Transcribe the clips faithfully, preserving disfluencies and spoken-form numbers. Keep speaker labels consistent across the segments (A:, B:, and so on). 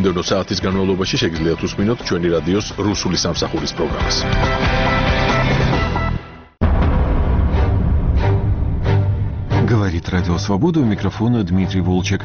A: მომდევნო საათის განმავლობაში შეგიძლიათ უსმინოთ ჩვენი რადიოს რუსული სამსახურის პროგრამას.
B: Говорит Радио Свобода, у микрофона Дмитрий Волчек.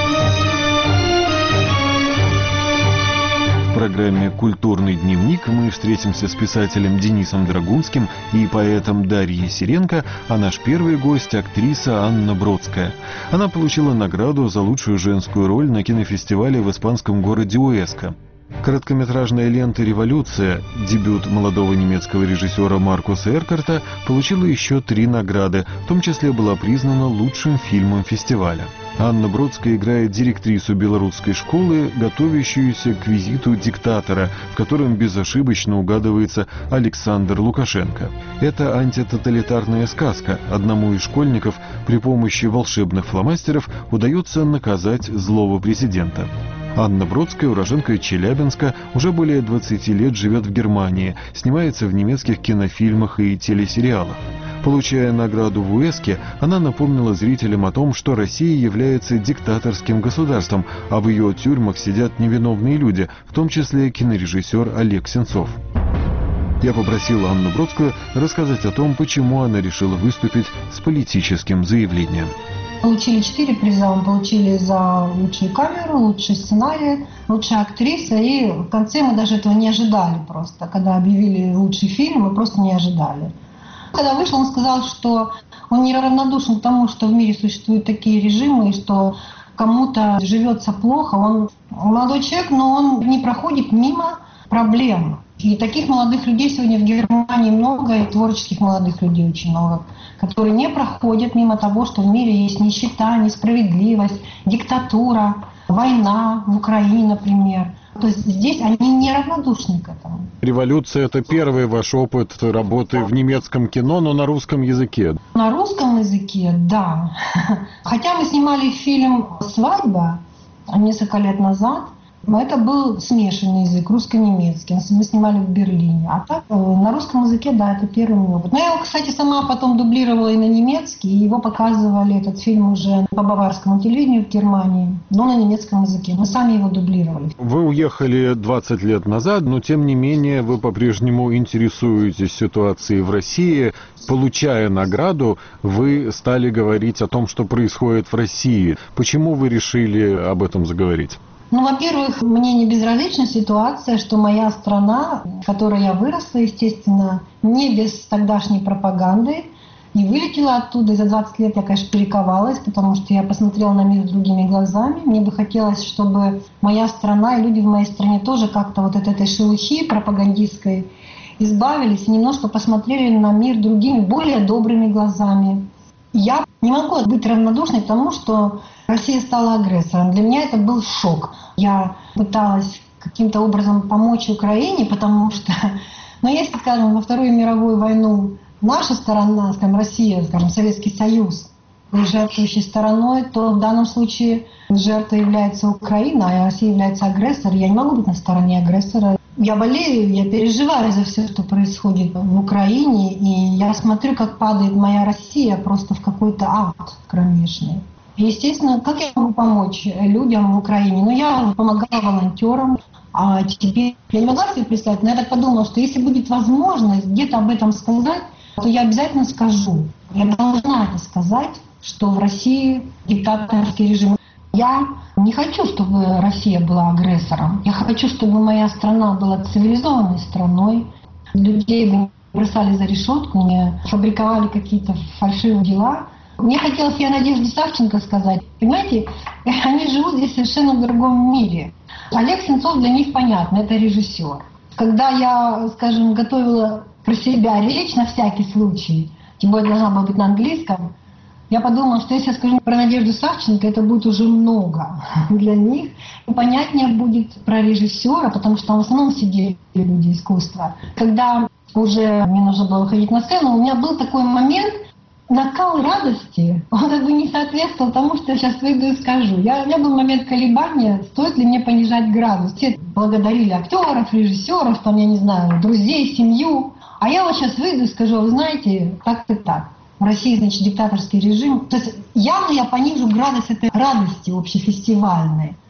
B: В программе «Культурный дневник» мы встретимся с писателем Денисом Драгунским и поэтом Дарьей Сиренко, а наш первый гость – актриса Анна Бродская. Она получила награду за лучшую женскую роль на кинофестивале в испанском городе Уэска. Короткометражная лента «Революция», дебют молодого немецкого режиссера Маркуса Эркарта, получила еще три награды, в том числе была признана лучшим фильмом фестиваля. Анна Бродская играет директрису белорусской школы, готовящуюся к визиту диктатора, в котором безошибочно угадывается Александр Лукашенко. Это антитоталитарная сказка. Одному из школьников при помощи волшебных фломастеров удается наказать злого президента. Анна Бродская, уроженка Челябинска, уже более двадцати лет живет в Германии, снимается в немецких кинофильмах и телесериалах. Получая награду в Уэске, она напомнила зрителям о том, что Россия является диктаторским государством, а в ее тюрьмах сидят невиновные люди, в том числе кинорежиссер Олег Сенцов. Я попросил Анну Бродскую рассказать о том, почему она решила выступить с политическим заявлением.
C: Получили четыре приза. Мы получили за лучшую камеру, лучший сценарий, лучшая актриса. И в конце мы даже этого не ожидали просто. Когда объявили лучший фильм, мы просто не ожидали. Когда вышел, он сказал, что он неравнодушен к тому, что в мире существуют такие режимы, и что кому-то живется плохо. Он молодой человек, но он не проходит мимо проблем. И таких молодых людей сегодня в Германии много, и творческих молодых людей очень много, которые не проходят мимо того, что в мире есть нищета, несправедливость, диктатура, война в Украине, например. То есть здесь они неравнодушны к этому.
D: «Революция» — это первый ваш опыт работы в немецком кино, но на русском языке.
C: На русском языке, да. Хотя мы снимали фильм «Свадьба» несколько лет назад, но это был смешанный язык, русско-немецкий. Мы снимали в Берлине. А так, на русском языке, да, это первый мой опыт. Но я его, кстати, сама потом дублировала и на немецкий, и его показывали, этот фильм, уже по баварскому телевидению в Германии, но на немецком языке. Мы сами его дублировали.
D: Вы уехали двадцать лет назад, но тем не менее вы по-прежнему интересуетесь ситуацией в России. Получая награду, вы стали говорить о том, что происходит в России. Почему вы решили об этом заговорить?
C: Ну, во-первых, мне не безразлична ситуация, что моя страна, в которой я выросла, естественно, не без тогдашней пропаганды, не вылетела оттуда. И за двадцать лет я, конечно, перековалась, потому что я посмотрела на мир другими глазами. Мне бы хотелось, чтобы моя страна и люди в моей стране тоже как-то вот от этой шелухи пропагандистской избавились и немножко посмотрели на мир другими, более добрыми глазами. Я не могу быть равнодушной к тому, что Россия стала агрессором. Для меня это был шок. Я пыталась каким-то образом помочь Украине, потому что, ну, если, скажем, во Вторую мировую войну наша сторона, скажем, Россия, скажем, Советский Союз, был жертвующей стороной, то в данном случае жертвой является Украина, а Россия является агрессором. Я не могу быть на стороне агрессора. Я болею, я переживаю за все, что происходит в Украине, и я смотрю, как падает моя Россия просто в какой-то ад кромешный. Естественно, как я могу помочь людям в Украине? Ну, я помогала волонтерам, а теперь я не могла себе представить, но я так подумала, что если будет возможность где-то об этом сказать, то я обязательно скажу. Я должна это сказать, что в России диктаторский режим. Я не хочу, чтобы Россия была агрессором. Я хочу, чтобы моя страна была цивилизованной страной. Людей бы не бросали за решетку, не фабриковали какие-то фальшивые дела. Мне хотелось я Надежде Савченко сказать. Понимаете, они живут здесь совершенно в другом мире. Олег Сенцов для них понятно, это режиссер. Когда я, скажем, готовила про себя речь на всякий случай, тем более должна была быть на английском, я подумала, что если я скажу про Надежду Савченко, это будет уже много для них. И понятнее будет про режиссера, потому что там в основном сидели люди искусства. Когда уже мне нужно было выходить на сцену, у меня был такой момент, накал радости, он как бы не соответствовал тому, что я сейчас выйду и скажу. Я, у меня был момент колебания, стоит ли мне понижать градус. Все благодарили актеров, режиссеров, там, я не знаю, друзей, семью. А я вот сейчас выйду и скажу, вы знаете, так-то так. В России, значит, диктаторский режим. То есть явно я понижу градус этой радости общефестивальной.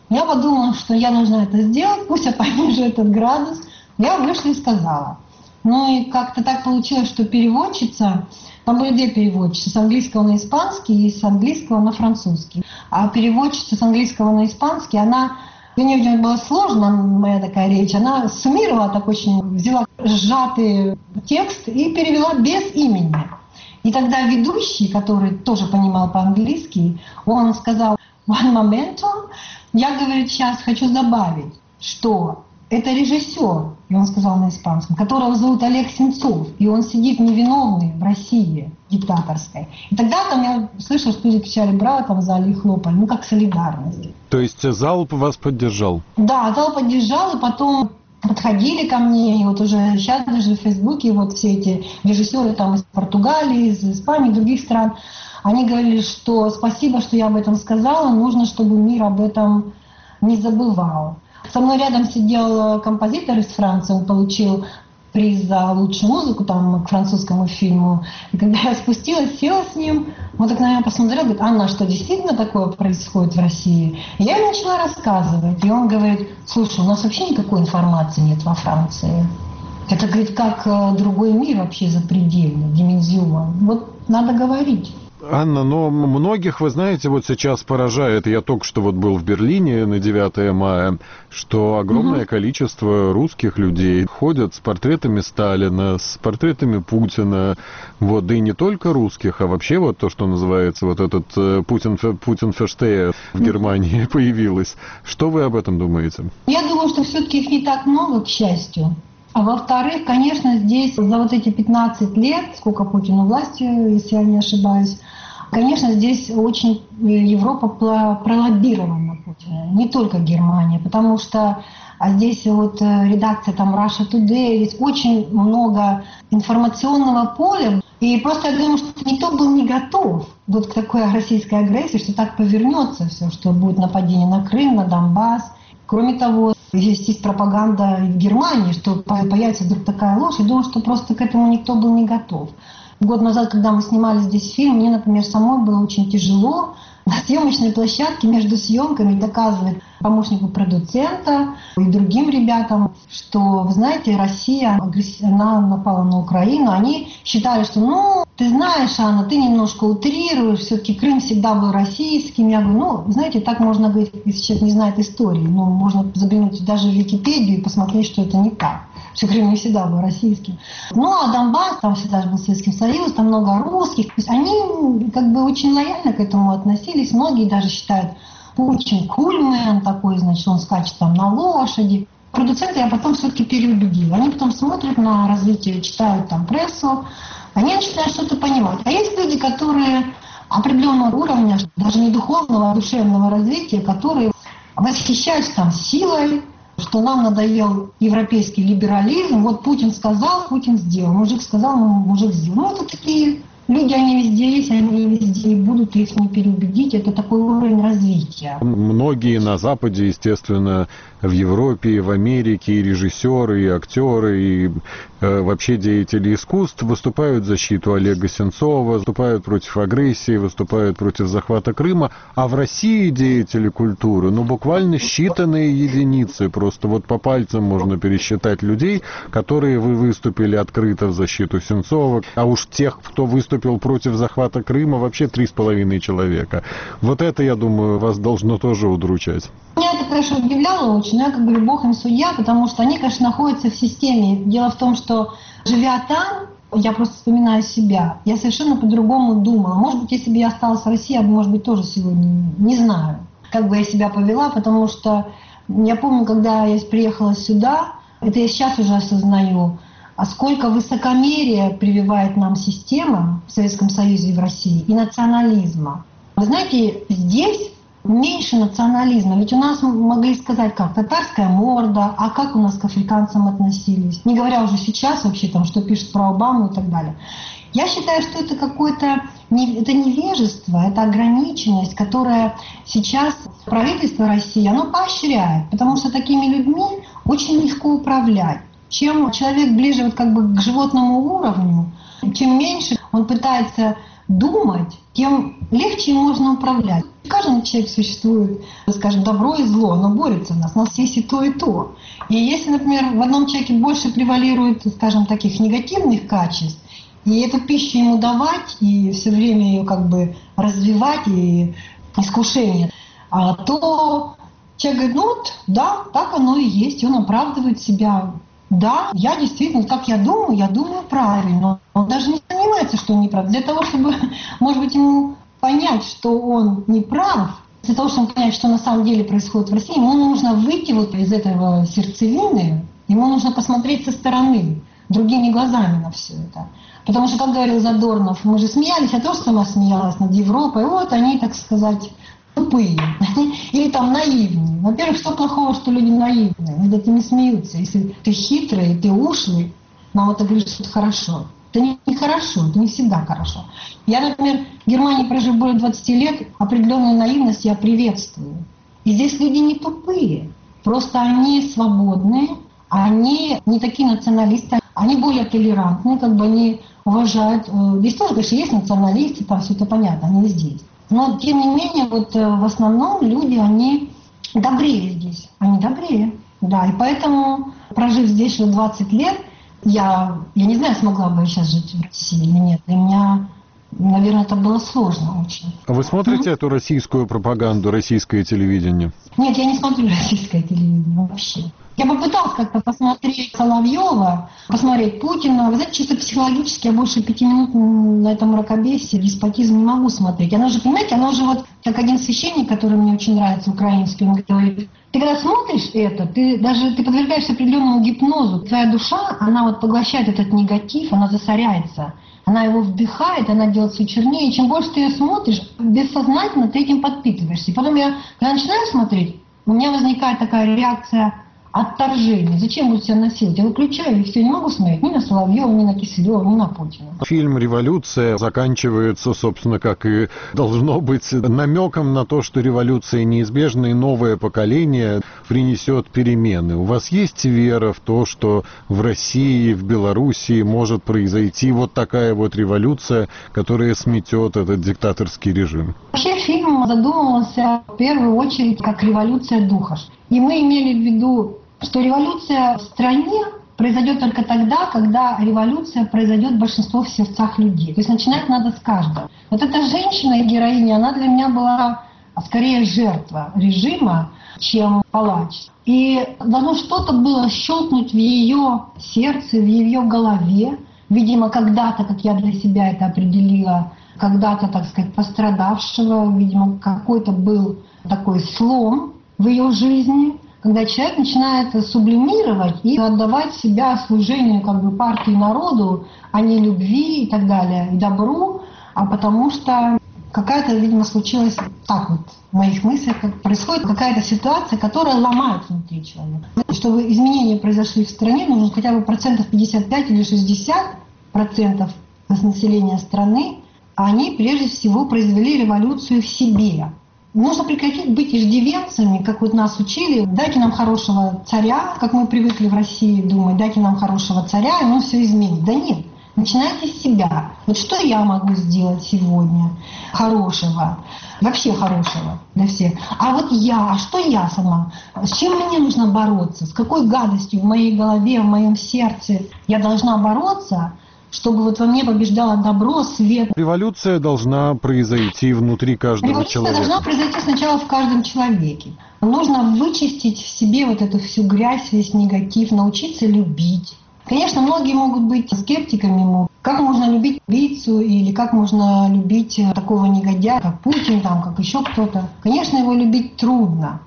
C: Я подумала, что я должна это сделать, пусть я понижу этот градус. Я вышла и сказала. Ну и как-то так получилось, что переводчица, там были две переводчицы, с английского на испанский и с английского на французский. А переводчица с английского на испанский, она, мне было сложно, моя такая речь, она суммировала так очень, взяла сжатый текст и перевела без имени. И тогда ведущий, который тоже понимал по-английски, он сказал: «One momento». Я, говорит, сейчас хочу добавить, что это режиссер, и он сказал на испанском, которого зовут Олег Сенцов, и он сидит невиновный в России диктаторской. И тогда там я слышала, что люди кричали «браво», там в зале и хлопали, ну как солидарность.
D: То есть зал вас поддержал?
C: Да, зал поддержал, и потом подходили ко мне, и вот уже сейчас даже в Фейсбуке вот все эти режиссеры там из Португалии, из Испании, других стран, они говорили, что спасибо, что я об этом сказала, нужно, чтобы мир об этом не забывал. Со мной рядом сидел композитор из Франции, он получил приз за лучшую музыку там, к французскому фильму. И когда я спустилась, села с ним, он так на меня посмотрел, говорит: «Анна, что действительно такое происходит в России?» И я ему начала рассказывать, и он говорит: «Слушай, у нас вообще никакой информации нет во Франции. Это, говорит, как другой мир вообще запредельный, димензион. Вот надо говорить».
D: Анна, но многих, вы знаете, вот сейчас поражает, я только что вот был в Берлине на девятое мая, что огромное угу. количество русских людей ходят с портретами Сталина, с портретами Путина, вот, да и не только русских, а вообще вот то, что называется вот этот Путин, Путин-ферштея в Германии появилось. Что вы об этом думаете?
C: Я думаю, что все-таки их не так много, к счастью. А во-вторых, конечно, здесь за вот эти пятнадцать лет, сколько Путину власти, если я не ошибаюсь, конечно, здесь очень Европа пролоббирована Путина, не только Германия, потому что а здесь вот редакция там Russia Today, здесь очень много информационного поля, и просто я думаю, что никто был не готов вот к такой российской агрессии, что так повернется все, что будет нападение на Крым, на Донбасс. Кроме того, есть пропаганда в Германии, что появится вдруг такая ложь. Я думаю, что просто к этому никто был не готов. Год назад, когда мы снимали здесь фильм, мне, например, самой было очень тяжело на съемочной площадке между съемками доказывать помощнику продуцента и другим ребятам, что, вы знаете, Россия, она напала на Украину. Они считали, что, ну, ты знаешь, Анна, ты немножко утрируешь, все-таки Крым всегда был российским. Я говорю, ну, знаете, так можно говорить, если человек не знает истории. Ну, можно заглянуть даже в Википедию и посмотреть, что это не так. Что Крым не всегда был российским. Ну, а Донбасс, там всегда был Советский Союз, там много русских. То есть они как бы очень лояльно к этому относились. Многие даже считают, Путин кульмен такой, значит, он скачет там на лошади. Продуценты я потом все-таки переубедила. Они потом смотрят на развитие, читают там прессу, они начинают что-то понимать. А есть люди, которые определенного уровня, даже не духовного, а душевного развития, которые восхищаются там силой, что нам надоел европейский либерализм. Вот Путин сказал, Путин сделал. Мужик сказал, мужик сделал. Ну, это такие люди, они везде есть, они везде и будут, их не переубедить. Это такой уровень развития.
D: Многие на Западе, естественно, в Европе, и в Америке, и режиссеры, и актеры, и э, вообще деятели искусств выступают в защиту Олега Сенцова, выступают против агрессии, выступают против захвата Крыма. А в России деятели культуры, ну, буквально считанные единицы. Просто вот по пальцам можно пересчитать людей, которые вы выступили открыто в защиту Сенцова. А уж тех, кто выступил против захвата Крыма, вообще три с половиной человека. Вот это, я думаю, вас должно тоже удручать.
C: Меня это, конечно, удивляло очень, но я как бы бог им судья, потому что они, конечно, находятся в системе. Дело в том, что живя там, я просто вспоминаю себя, я совершенно по-другому думала. Может быть, если бы я осталась в России, я бы, может быть, тоже сегодня не знаю, как бы я себя повела, потому что я помню, когда я приехала сюда, это я сейчас уже осознаю, а сколько высокомерия прививает нам система в Советском Союзе и в России, и национализма. Вы знаете, здесь меньше национализма. Ведь у нас могли сказать, как татарская морда, а как у нас к африканцам относились. Не говоря уже сейчас вообще, там, что пишут про Обаму и так далее. Я считаю, что это какое-то это невежество, это ограниченность, которая сейчас правительство России, оно поощряет, потому что такими людьми очень легко управлять. Чем человек ближе вот как бы к животному уровню, чем меньше он пытается думать, тем легче им можно управлять. В каждом человеке существует, скажем, добро и зло, оно борется в нас, у нас есть и то, и то. И если, например, в одном человеке больше превалирует, скажем, таких негативных качеств, и эту пищу ему давать, и все время ее как бы развивать, и искушение, то человек говорит, ну вот, да, так оно и есть, и он оправдывает себя. Да, я действительно, как я думаю, я думаю правильно. Он даже не сомневается, что он не прав. Для того, чтобы, может быть, ему понять, что он не прав, для того, чтобы понять, что на самом деле происходит в России, ему нужно выйти вот из этого сердцевины, ему нужно посмотреть со стороны, другими глазами на все это. Потому что, как говорил Задорнов, мы же смеялись, я тоже сама смеялась над Европой, вот они, так сказать, тупые или там наивные. Во-первых, что плохого, что люди наивные? Над этим смеются. Если ты хитрый, ты ушлый, нам это говорит, что это хорошо. Это не, не хорошо, это не всегда хорошо. Я, например, в Германии прожив более двадцати лет, определенную наивность я приветствую. И здесь люди не тупые, просто они свободные, они не такие националисты, они более толерантные, как бы они уважают. Здесь тоже, конечно, есть националисты, там все это понятно, они здесь. Но, тем не менее, вот в основном люди, они добрее здесь. Они добрее, да. И поэтому, прожив здесь уже двадцать лет, я, я не знаю, смогла бы я сейчас жить в России или нет. Для меня, наверное, это было сложно очень.
D: А вы смотрите mm-hmm. эту российскую пропаганду, российское телевидение?
C: Нет, я не смотрю российское телевидение вообще. Я попыталась как-то посмотреть Соловьева, посмотреть Путина. Вы знаете, чисто психологически я больше пяти минут на этом мракобесие, деспотизм не могу смотреть. Она же, понимаете, она же вот, как один священник, который мне очень нравится, украинский, он говорит, ты когда смотришь это, ты даже ты подвергаешься определенному гипнозу. Твоя душа, она вот поглощает этот негатив, она засоряется. Она его вдыхает, она делает все чернее. И чем больше ты ее смотришь, бессознательно ты этим подпитываешься. И потом я, когда начинаю смотреть, у меня возникает такая реакция отторжение. Зачем буду себя насиловать? Я выключаю и все, не могу смотреть ни на Соловьева, ни на Киселева, ни на Путина.
D: Фильм «Революция» заканчивается, собственно, как и должно быть, намеком на то, что революция неизбежна и новое поколение принесет перемены. У вас есть вера в то, что в России, в Белоруссии может произойти вот такая вот революция, которая сметет этот диктаторский режим?
C: Вообще фильм задумывался в первую очередь как революция духа. И мы имели в виду, что революция в стране произойдет только тогда, когда революция произойдет большинство в сердцах людей. То есть начинать надо с каждого. Вот эта женщина и героиня, она для меня была скорее жертва режима, чем палач. И должно что-то было щелкнуть в ее сердце, в ее голове. Видимо, когда-то, как я для себя это определила, когда-то, так сказать, пострадавшего, видимо, какой-то был такой слом в ее жизни, когда человек начинает сублимировать и отдавать себя служению как бы партии народу, а не любви и так далее, и добру, а потому что какая-то, видимо, случилась так вот в моих мыслях, как происходит какая-то ситуация, которая ломает внутри человека. Чтобы изменения произошли в стране, нужно хотя бы процентов пятьдесят пять или шестьдесят процентов населения страны, а они прежде всего произвели революцию в себе. Нужно прекратить быть иждивенцами, как вот нас учили. Дайте нам хорошего царя, как мы привыкли в России думать, дайте нам хорошего царя, и он все изменит. Да нет, начинайте с себя. Вот что я могу сделать сегодня хорошего, вообще хорошего для всех. А вот я, а что я сама? С чем мне нужно бороться? С какой гадостью в моей голове, в моем сердце я должна бороться, чтобы вот во мне побеждало добро, свет.
D: Революция должна произойти внутри каждого
C: Революция
D: человека.
C: Революция должна произойти сначала в каждом человеке. Нужно вычистить в себе вот эту всю грязь, весь негатив, научиться любить. Конечно, многие могут быть скептиками. Как можно любить убийцу или как можно любить такого негодяя, как Путин, там, как еще кто-то. Конечно, его любить трудно.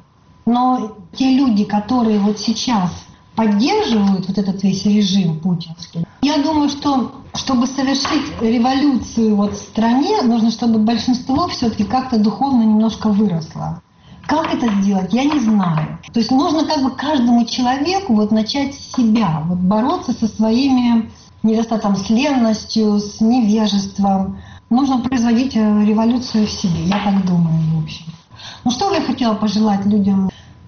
C: Но те люди, которые вот сейчас поддерживают вот этот весь режим путинский. Я думаю, что чтобы совершить революцию вот в стране, нужно, чтобы большинство все-таки как-то духовно немножко выросло. Как это сделать, я не знаю. То есть нужно как бы каждому человеку вот начать с себя, вот бороться со своими недостатками, с ленностью, с невежеством. Нужно производить революцию в себе, я так думаю, в общем. Ну что бы я хотела пожелать людям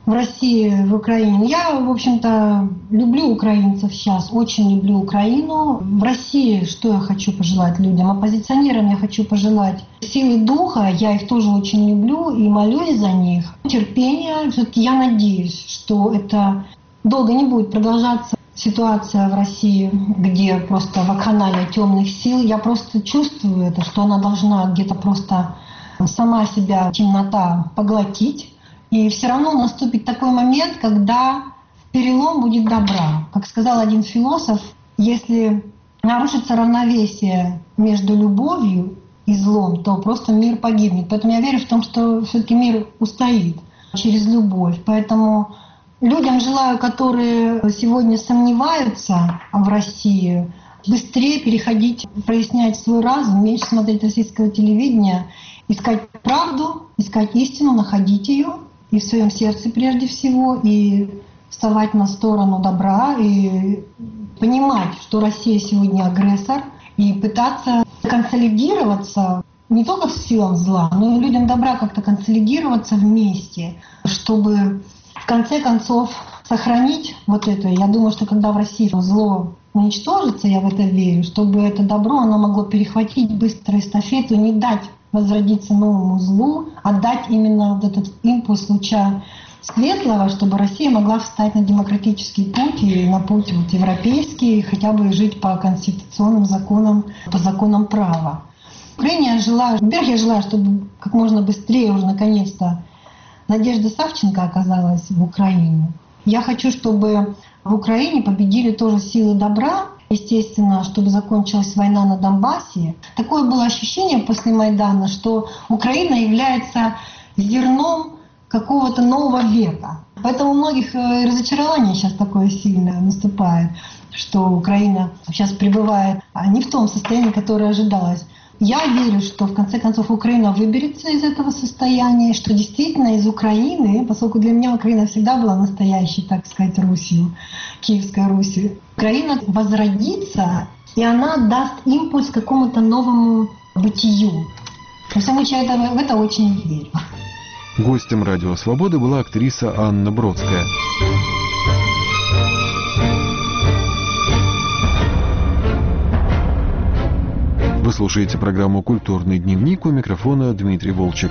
C: в России, в Украине. Я, в общем-то, люблю украинцев сейчас, очень люблю Украину. В России что я хочу пожелать людям? Оппозиционерам я хочу пожелать силы духа, я их тоже очень люблю и молюсь за них. Терпения, все-таки я надеюсь, что это долго не будет продолжаться. Ситуация в России, где просто вакханалия темных сил, я просто чувствую это, что она должна где-то просто сама себя, темнота, поглотить. И все равно наступит такой момент, когда перелом будет добра. Как сказал один философ, если нарушится равновесие между любовью и злом, то просто мир погибнет. Поэтому я верю в том, что все-таки мир устоит через любовь. Поэтому людям желаю, которые сегодня сомневаются в России, быстрее переходить, прояснять свой разум, меньше смотреть российского телевидения, искать правду, искать истину, находить ее и в своем сердце прежде всего, и вставать на сторону добра, и понимать, что Россия сегодня агрессор, и пытаться консолидироваться не только с силам зла, но и людям добра как-то консолидироваться вместе, чтобы в конце концов сохранить вот это. Я думаю, что когда в России зло уничтожится, я в это верю, чтобы это добро, оно могло перехватить быстро эстафету, не дать возродиться новому злу, а дать именно вот этот импульс луча светлого, чтобы Россия могла встать на демократический путь и на путь вот европейский, хотя бы жить по конституционным законам, по законам права. В Украине я желаю, во-первых, я желаю, чтобы как можно быстрее уже наконец-то Надежда Савченко оказалась в Украине. Я хочу, чтобы в Украине победили тоже силы добра, естественно, чтобы закончилась война на Донбассе. Такое было ощущение после Майдана, что Украина является зерном какого-то нового века. Поэтому у многих разочарование сейчас такое сильное наступает, что Украина сейчас пребывает не в том состоянии, которое ожидалось. Я верю, что в конце концов Украина выберется из этого состояния, что действительно из Украины, поскольку для меня Украина всегда была настоящей, так сказать, Русью, Киевской Русью, Украина возродится, и она даст импульс какому-то новому бытию. Во всяком случае, я в это очень верю.
B: Гостем «Радио Свободы» была актриса Анна Бродская. Вы слушаете программу «Культурный дневник», у микрофона Дмитрий Волчек.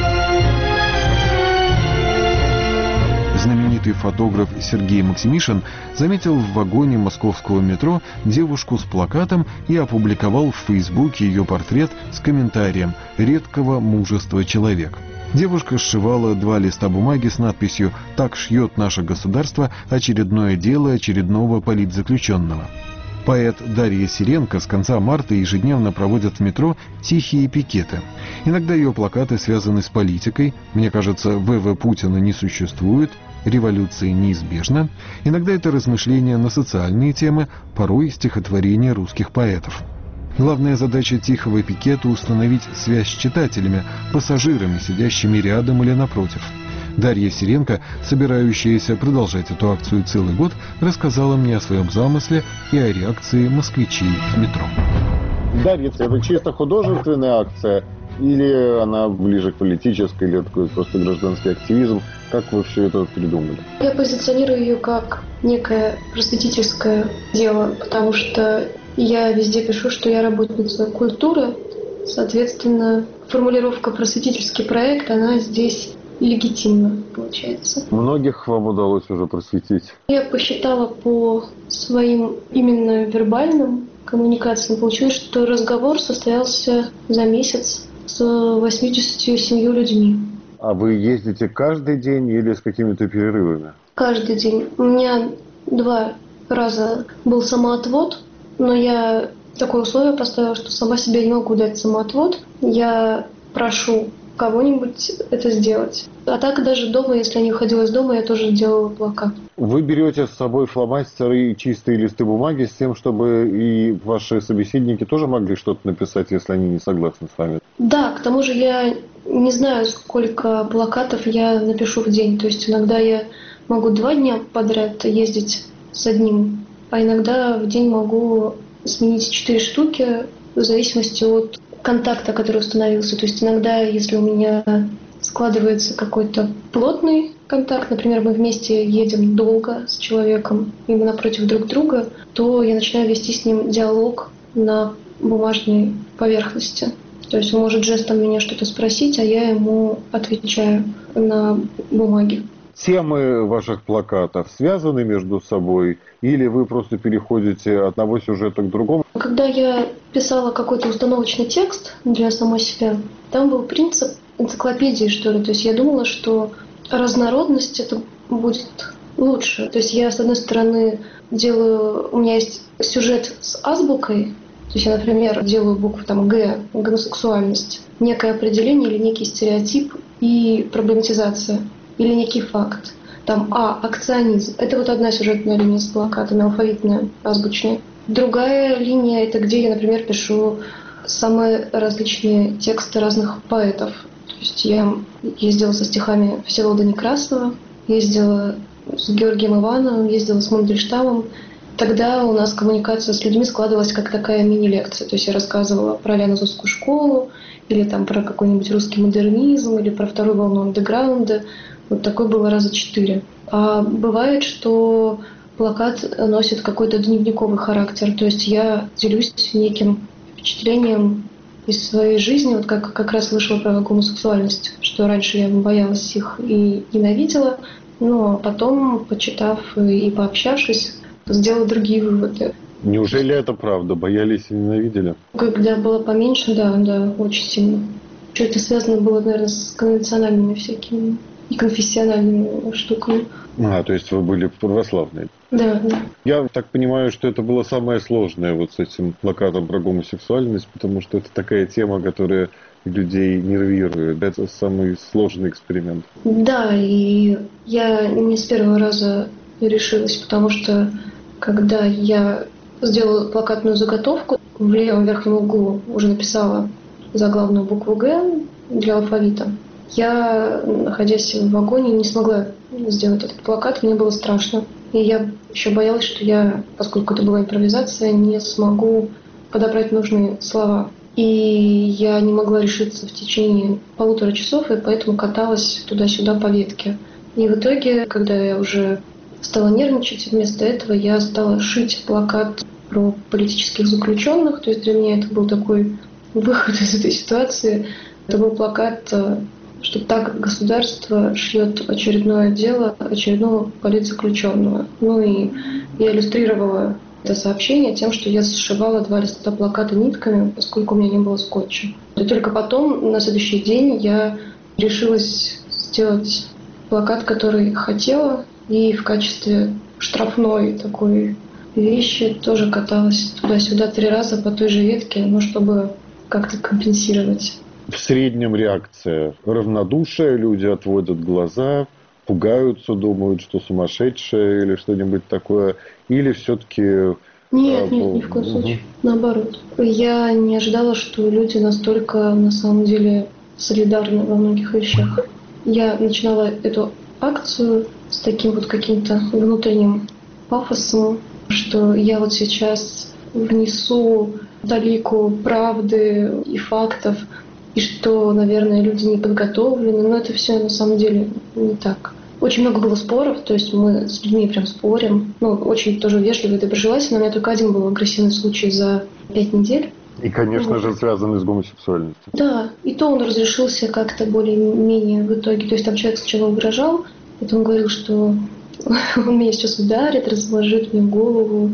B: Знаменитый фотограф Сергей Максимишин заметил в вагоне московского метро девушку с плакатом и опубликовал в Фейсбуке ее портрет с комментарием «Редкого мужества человек». Девушка сшивала два листа бумаги с надписью «Так шьет наше государство очередное дело очередного политзаключенного». Поэт Дарья Сиренко с конца марта ежедневно проводит в метро тихие пикеты. Иногда ее плакаты связаны с политикой. Мне кажется, ВВ Путина не существует, революция неизбежна. Иногда это размышления на социальные темы, порой стихотворения русских поэтов. Главная задача тихого пикета — установить связь с читателями, пассажирами, сидящими рядом или напротив. Дарья Сиренко, собирающаяся продолжать эту акцию целый год, рассказала мне о своем замысле и о реакции москвичей в метро.
E: Дарья, это чисто художественная акция или она ближе к политической, или такой просто гражданский активизм? Как вы все это придумали?
F: Я позиционирую ее как некое просветительское дело, потому что я везде пишу, что я работница культуры. Соответственно, формулировка «просветительский проект», она здесь легитимно получается.
E: Многих вам удалось уже просветить? Я
F: посчитала по своим именно вербальным коммуникациям. Получилось, что разговор состоялся за месяц с восьмидесятью семью людьми.
E: А вы ездите каждый день или с какими-то перерывами?
F: Каждый день. У меня два раза был самоотвод, но я такое условие поставила, что сама себе не могу дать самоотвод. Я прошу кого-нибудь это сделать. А так даже дома, если я не уходила из дома, я тоже делала плакат.
E: Вы берете с собой фломастеры и чистые листы бумаги с тем, чтобы и ваши собеседники тоже могли что-то написать, если они не согласны с вами?
F: Да, к тому же я не знаю, сколько плакатов я напишу в день. То есть иногда я могу два дня подряд ездить с одним, а иногда в день могу сменить четыре штуки в зависимости от контакта, который установился. То есть иногда, если у меня, складывается какой-то плотный контакт, например, мы вместе едем долго с человеком, и мы напротив друг друга, то я начинаю вести с ним диалог на бумажной поверхности. То есть он может жестом меня что-то спросить, а я ему отвечаю на бумаге.
E: Темы ваших плакатов связаны между собой или вы просто переходите от одного сюжета к другому?
F: Когда я писала какой-то установочный текст для самой себя, там был принцип энциклопедии, что ли. То есть я думала, что разнородность это будет лучше. То есть я, с одной стороны, делаю... У меня есть сюжет с азбукой. То есть я, например, делаю букву там Г, гомосексуальность, некое определение или некий стереотип и проблематизация, или некий факт. Там А, акционизм. Это вот одна сюжетная линия с плакатами, алфавитная, азбучная. Другая линия — это где я, например, пишу самые различные тексты разных поэтов. То есть я ездила со стихами Всеволода Некрасова, ездила с Георгием Ивановым, ездила с Мандельштамом. Тогда у нас коммуникация с людьми складывалась как такая мини-лекция. То есть я рассказывала про Ленинскую школу, или там про какой-нибудь русский модернизм, или про вторую волну андеграунда. Вот такое было раза четыре. А бывает, что плакат носит какой-то дневниковый характер. То есть я делюсь неким впечатлением из своей жизни. Вот как, как раз слышала про гомосексуальность, что раньше я боялась их и ненавидела. Но потом, почитав и пообщавшись, сделала другие выводы.
E: Неужели это правда? Боялись и ненавидели?
F: Когда было поменьше, да, да, очень сильно. Что это связано было, наверное, с конвенциональными всякими и конфессиональными штуками.
E: А, то есть вы были православные?
F: Да, да.
E: Я так понимаю, что это было самое сложное вот с этим плакатом про гомосексуальность, потому что это такая тема, которая людей нервирует. Это самый сложный эксперимент.
F: Да, и я не с первого раза решилась, потому что когда я сделала плакатную заготовку, в левом верхнем углу уже написала заглавную букву «Г» для алфавита. Я, находясь в вагоне, не смогла сделать этот плакат, мне было страшно. И я еще боялась, что я, поскольку это была импровизация, не смогу подобрать нужные слова. И я не могла решиться в течение полутора часов, и поэтому каталась туда-сюда по ветке. И в итоге, когда я уже стала нервничать, вместо этого я стала шить плакат про политических заключенных. То есть для меня это был такой выход из этой ситуации. Это был плакат, что так государство шьет очередное дело очередного политзаключенного. Ну и я иллюстрировала это сообщение тем, что я сшивала два листа плаката нитками, поскольку у меня не было скотча. И только потом, на следующий день, я решилась сделать плакат, который хотела, и в качестве штрафной такой вещи тоже каталась туда-сюда три раза по той же ветке, ну, чтобы как-то компенсировать.
E: В среднем реакция равнодушие, люди отводят глаза, пугаются, думают, что сумасшедшая или что-нибудь такое, или все-таки...
F: Нет, нет, ни в коем случае. Наоборот. Я не ожидала, что люди настолько, на самом деле, солидарны во многих вещах. Я начинала эту акцию с таким вот каким-то внутренним пафосом, что я вот сейчас внесу талику правды и фактов, и что, наверное, люди не подготовлены, но это все на самом деле не так. Очень много было споров, то есть мы с людьми прям спорим. Ну, очень тоже вежливо и доброжелательно. У меня только один был агрессивный случай за пять недель.
E: И, конечно
F: вот.
E: же, связанный с гомосексуальностью.
F: Да, и то он разрешился как-то более-менее в итоге. То есть там человек сначала угрожал, потом говорил, что он меня сейчас ударит, разложит мне голову.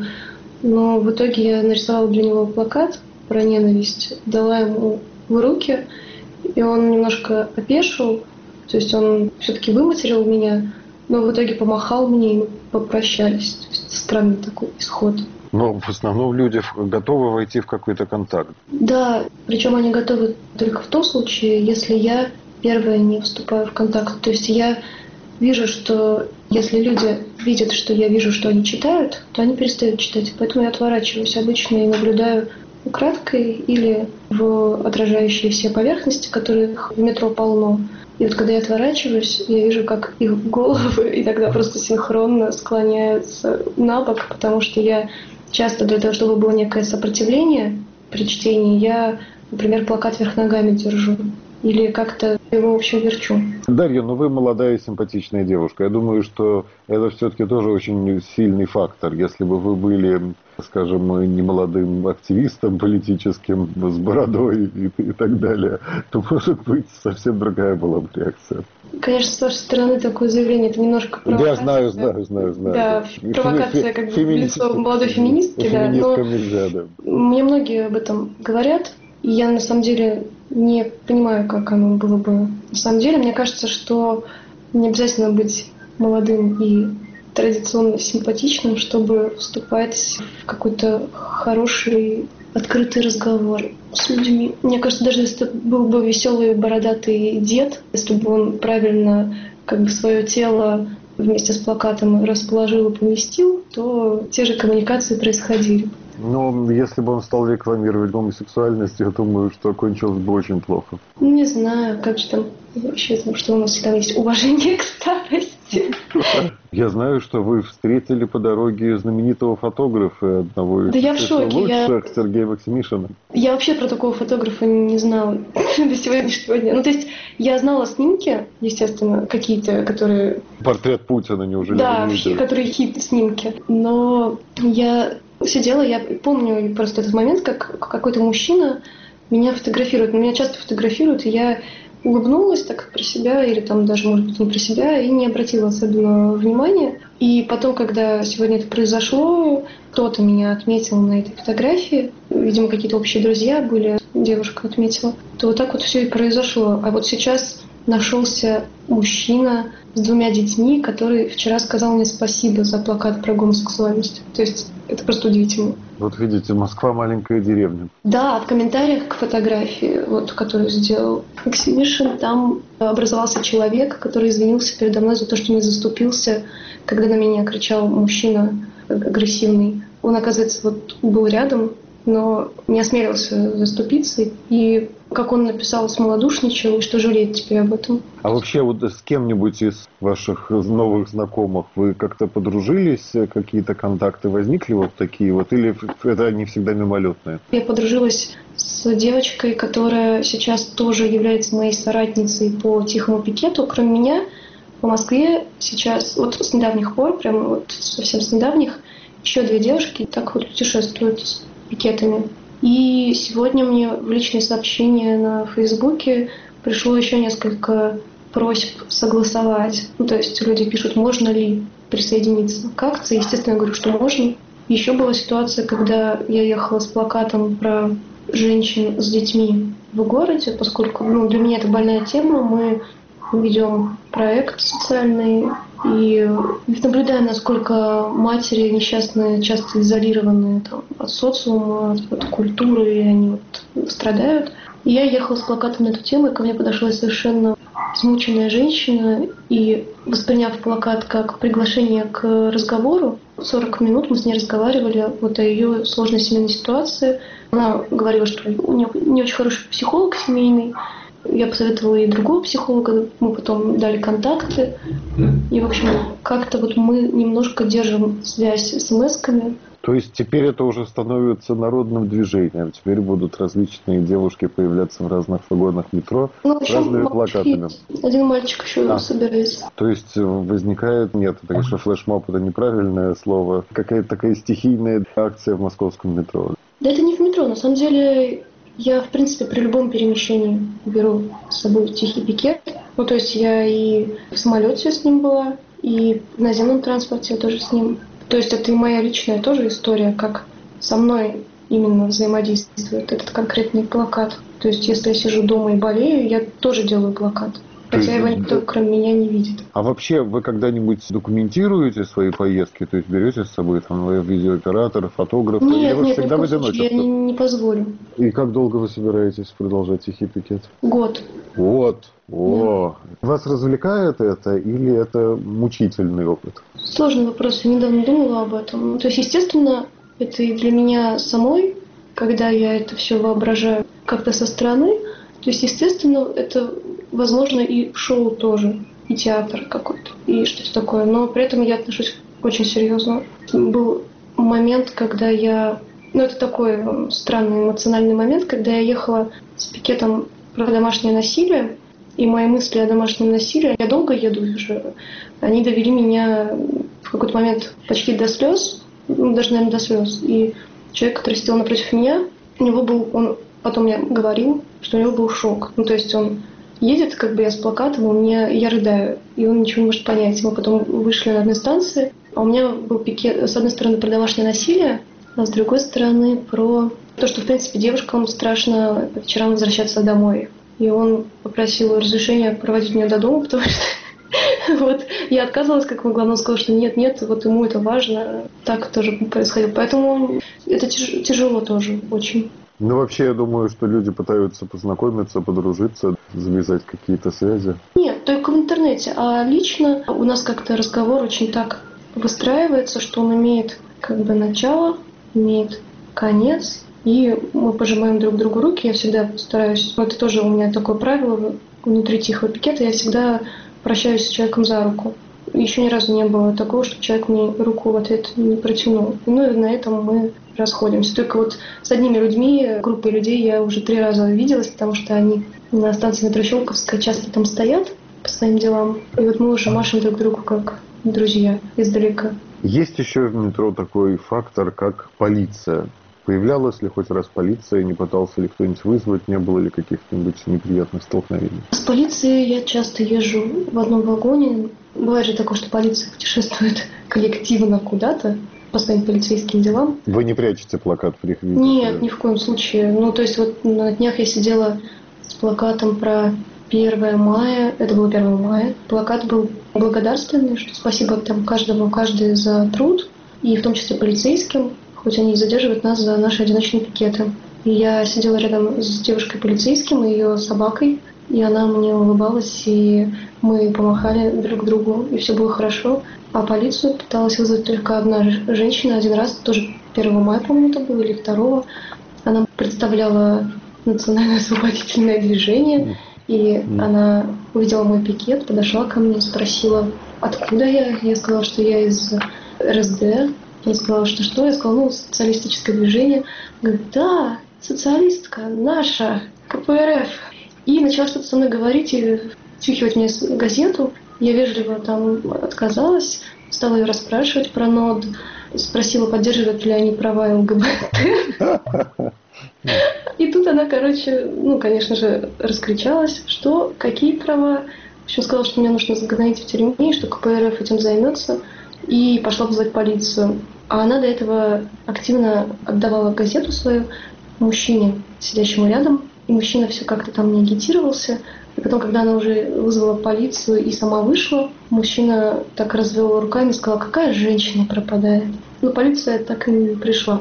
F: Но в итоге я нарисовала для него плакат про ненависть, дала ему в руки, и он немножко опешил. То есть он все-таки выматерил меня, но в итоге помахал мне, и мы попрощались. То есть странный такой исход.
E: Но в основном люди готовы войти в какой-то контакт.
F: Да, причем они готовы только в том случае, если я первая не вступаю в контакт. То есть я вижу, что если люди видят, что я вижу, что они читают, то они перестают читать. Поэтому я отворачиваюсь обычно и наблюдаю украдкой или в отражающие все поверхности, которых в метро полно. И вот когда я отворачиваюсь, я вижу, как их головы иногда просто синхронно склоняются на бок, потому что я часто для того, чтобы было некое сопротивление при чтении, я, например, плакат вверх ногами держу. или как-то его, в общем, верчу.
E: Дарья, ну вы молодая симпатичная девушка. Я думаю, что это все-таки тоже очень сильный фактор. Если бы вы были, скажем, не молодым активистом политическим с бородой и, и так далее, то, может быть, совсем другая была бы реакция.
F: Конечно, с вашей стороны такое заявление, это немножко провокация.
E: Я знаю, знаю, знаю, знаю.
F: Да, да. Провокация как бы в лицо молодой феминистки, да. Но
E: нельзя, да.
F: Мне многие об этом говорят, и я на самом деле не понимаю, как оно было бы. На самом деле, мне кажется, что не обязательно быть молодым и традиционно симпатичным, чтобы вступать в какой-то хороший, открытый разговор с людьми. Мне кажется, даже если это был бы веселый бородатый дед, если бы он правильно как бы свое тело вместе с плакатом расположил и поместил, то те же коммуникации происходили.
E: Но если бы он стал рекламировать гомосексуальность, я думаю, что кончилось бы очень плохо.
F: Не знаю, как же там вообще, что у нас всегда есть уважение к старости.
E: Я знаю, что вы встретили по дороге знаменитого фотографа, одного из
F: да я в шоке,
E: лучших,
F: я...
E: Сергея Максимишина.
F: Я вообще про такого фотографа не знала до сегодняшнего дня. Ну, то есть, я знала снимки, естественно, какие-то, которые...
E: Портрет Путина, неужели?
F: Да, которые хит-снимки. Но я сидела, я помню просто этот момент, как какой-то мужчина меня фотографирует. Меня часто фотографируют, и я улыбнулась так про себя, или там даже, может быть, не про себя, и не обратила особенного внимания. И потом, когда сегодня это произошло, кто-то меня отметил на этой фотографии, видимо, какие-то общие друзья были, девушка отметила, то вот так вот все и произошло. А вот сейчас нашелся мужчина с двумя детьми, который вчера сказал мне спасибо за плакат про гомосексуальность. То есть это просто удивительно.
E: Вот видите, Москва маленькая деревня.
F: Да, в комментариях к фотографии, вот, которую сделал Максимишин, там образовался человек, который извинился передо мной за то, что не заступился, когда на меня кричал мужчина агрессивный. Он, оказывается, вот был рядом, но не осмелился заступиться. И, как он написал, смолодушничал, и что жалеет теперь об этом.
E: А вообще вот с кем-нибудь из ваших новых знакомых вы как-то подружились, какие-то контакты возникли вот такие вот, или это они всегда мимолетные?
F: Я подружилась с девочкой, которая сейчас тоже является моей соратницей по тихому пикету. Кроме меня, по Москве сейчас, вот с недавних пор, прямо вот совсем с недавних, еще две девушки так вот путешествуют с пикетами. И сегодня мне в личные сообщения на Фейсбуке пришло еще несколько просьб согласовать. Ну, то есть люди пишут, можно ли присоединиться к акции. Естественно, я говорю, что можно. Еще была ситуация, когда я ехала с плакатом про женщин с детьми в городе, поскольку ну, для меня это больная тема. Мы ведем проект социальный и наблюдаем, насколько матери несчастные, часто изолированные там, от социума, от, от культуры, и они вот страдают. И я ехала с плакатом на эту тему, и ко мне подошла совершенно измученная женщина, и, восприняв плакат как приглашение к разговору, сорок минут мы с ней разговаривали вот о ее сложной семейной ситуации. Она говорила, что у нее не очень хороший психолог семейный. Я посоветовала ей другого психолога, мы потом дали контакты. И, в общем, как-то вот мы немножко держим связь с эс-эм-эсками.
E: То есть теперь это уже становится народным движением. Теперь будут различные девушки появляться в разных вагонах метро ну, с разными плакатами.
F: Один мальчик еще а. собирается.
E: То есть возникает, нет, это, конечно, флешмоб, это неправильное слово, какая-то такая стихийная акция в московском метро.
F: Да это не в метро, на самом деле... Я, в принципе, при любом перемещении беру с собой тихий пикет. Ну, то есть я и в самолете с ним была, и в наземном транспорте я тоже с ним. То есть это и моя личная тоже история, как со мной именно взаимодействует этот конкретный плакат. То есть если я сижу дома и болею, я тоже делаю плакат. Хотя его никто, кроме меня, не видит.
E: А вообще, вы когда-нибудь документируете свои поездки? То есть берете с собой там видеооператор, фотограф?
F: Нет,
E: или вы
F: нет,
E: всегда в одиночестве?
F: Я не, не позволю.
E: И как долго вы собираетесь продолжать тихий пикет?
F: Год.
E: Год? О, да. Вас развлекает это или это мучительный опыт?
F: Сложный вопрос. Я недавно думала об этом. То есть, естественно, это и для меня самой, когда я это все воображаю как-то со стороны. То есть, естественно, это, возможно, и шоу тоже, и театр какой-то, и что-то такое. Но при этом я отношусь очень серьезно. Был момент, когда я... Ну, это такой странный эмоциональный момент, когда я ехала с пикетом про домашнее насилие. И мои мысли о домашнем насилии, я долго еду уже, они довели меня в какой-то момент почти до слез, ну, даже, наверное, до слез. И человек, который сидел напротив меня, у него был, он потом мне говорил, что у него был шок. Ну, то есть он едет, как бы я с плакатом, у меня, я рыдаю, и он ничего не может понять. Мы потом вышли на одной станции, а у меня был пикет, с одной стороны, про домашнее насилие, а с другой стороны, про то, что, в принципе, девушкам страшно по вечерам возвращаться домой. И он попросил разрешения проводить меня до дома, потому что вот я отказывалась, как могла, но он сказал, что нет, нет, вот ему это важно. Так тоже происходило. Поэтому это тяж- тяжело тоже очень.
E: Ну, вообще, я думаю, что люди пытаются познакомиться, подружиться, завязать какие-то связи.
F: Нет, только в интернете. А лично у нас как-то разговор очень так выстраивается, что он имеет как бы начало, имеет конец. И мы пожимаем друг другу руки. Я всегда стараюсь, ну, это тоже у меня такое правило внутри тихого пикета, я всегда прощаюсь с человеком за руку. Еще ни разу не было такого, чтобы человек мне руку в ответ не протянул. Ну и на этом мы расходимся. Только вот с одними людьми, группой людей я уже три раза виделась, потому что они на станции метро Щелковская часто там стоят по своим делам. И вот мы уже машем друг другу как друзья издалека.
E: Есть еще в метро такой фактор, как полиция. Появлялась ли хоть раз полиция, не пытался ли кто-нибудь вызвать, не было ли каких-нибудь неприятных столкновений?
F: С полицией я часто езжу в одном вагоне. Бывает же такое, что полиция путешествует коллективно куда-то по своим полицейским делам.
E: Вы не прячете плакат при их визите?
F: Нет, ни в коем случае. Ну, то есть вот на днях я сидела с плакатом про первое мая. Это было первое мая. Плакат был благодарственный, что спасибо там каждому, каждой за труд, и в том числе полицейским. Хоть они и задерживают нас за наши одиночные пикеты. И я сидела рядом с девушкой-полицейским и ее собакой, и она мне улыбалась, и мы помахали друг другу, и все было хорошо. А полицию пыталась вызвать только одна женщина один раз, тоже первого мая, по-моему, это было, или второго. Она представляла национальное освободительное движение, и mm. она увидела мой пикет, подошла ко мне, спросила, откуда я. Я сказала, что я из эр эс дэ. Я сказала, что что? Я сказала, ну, социалистическое движение. Говорит, да, социалистка, наша, ка пэ эр эф. И начала что-то со мной говорить и втюхивать мне газету. Я вежливо там отказалась, стала ее расспрашивать про НОД, спросила, поддерживают ли они права эл гэ бэ тэ. И тут она, короче, ну, конечно же, раскричалась, что, какие права. В общем, сказала, что мне нужно загнать в тюрьме, что ка пэ эр эф этим займется. И пошла вызывать полицию. А она до этого активно отдавала газету свою мужчине, сидящему рядом. И мужчина все как-то там не агитировался. И потом, когда она уже вызвала полицию и сама вышла, мужчина так развел руками и сказал, какая женщина пропадает. Но полиция так и не пришла.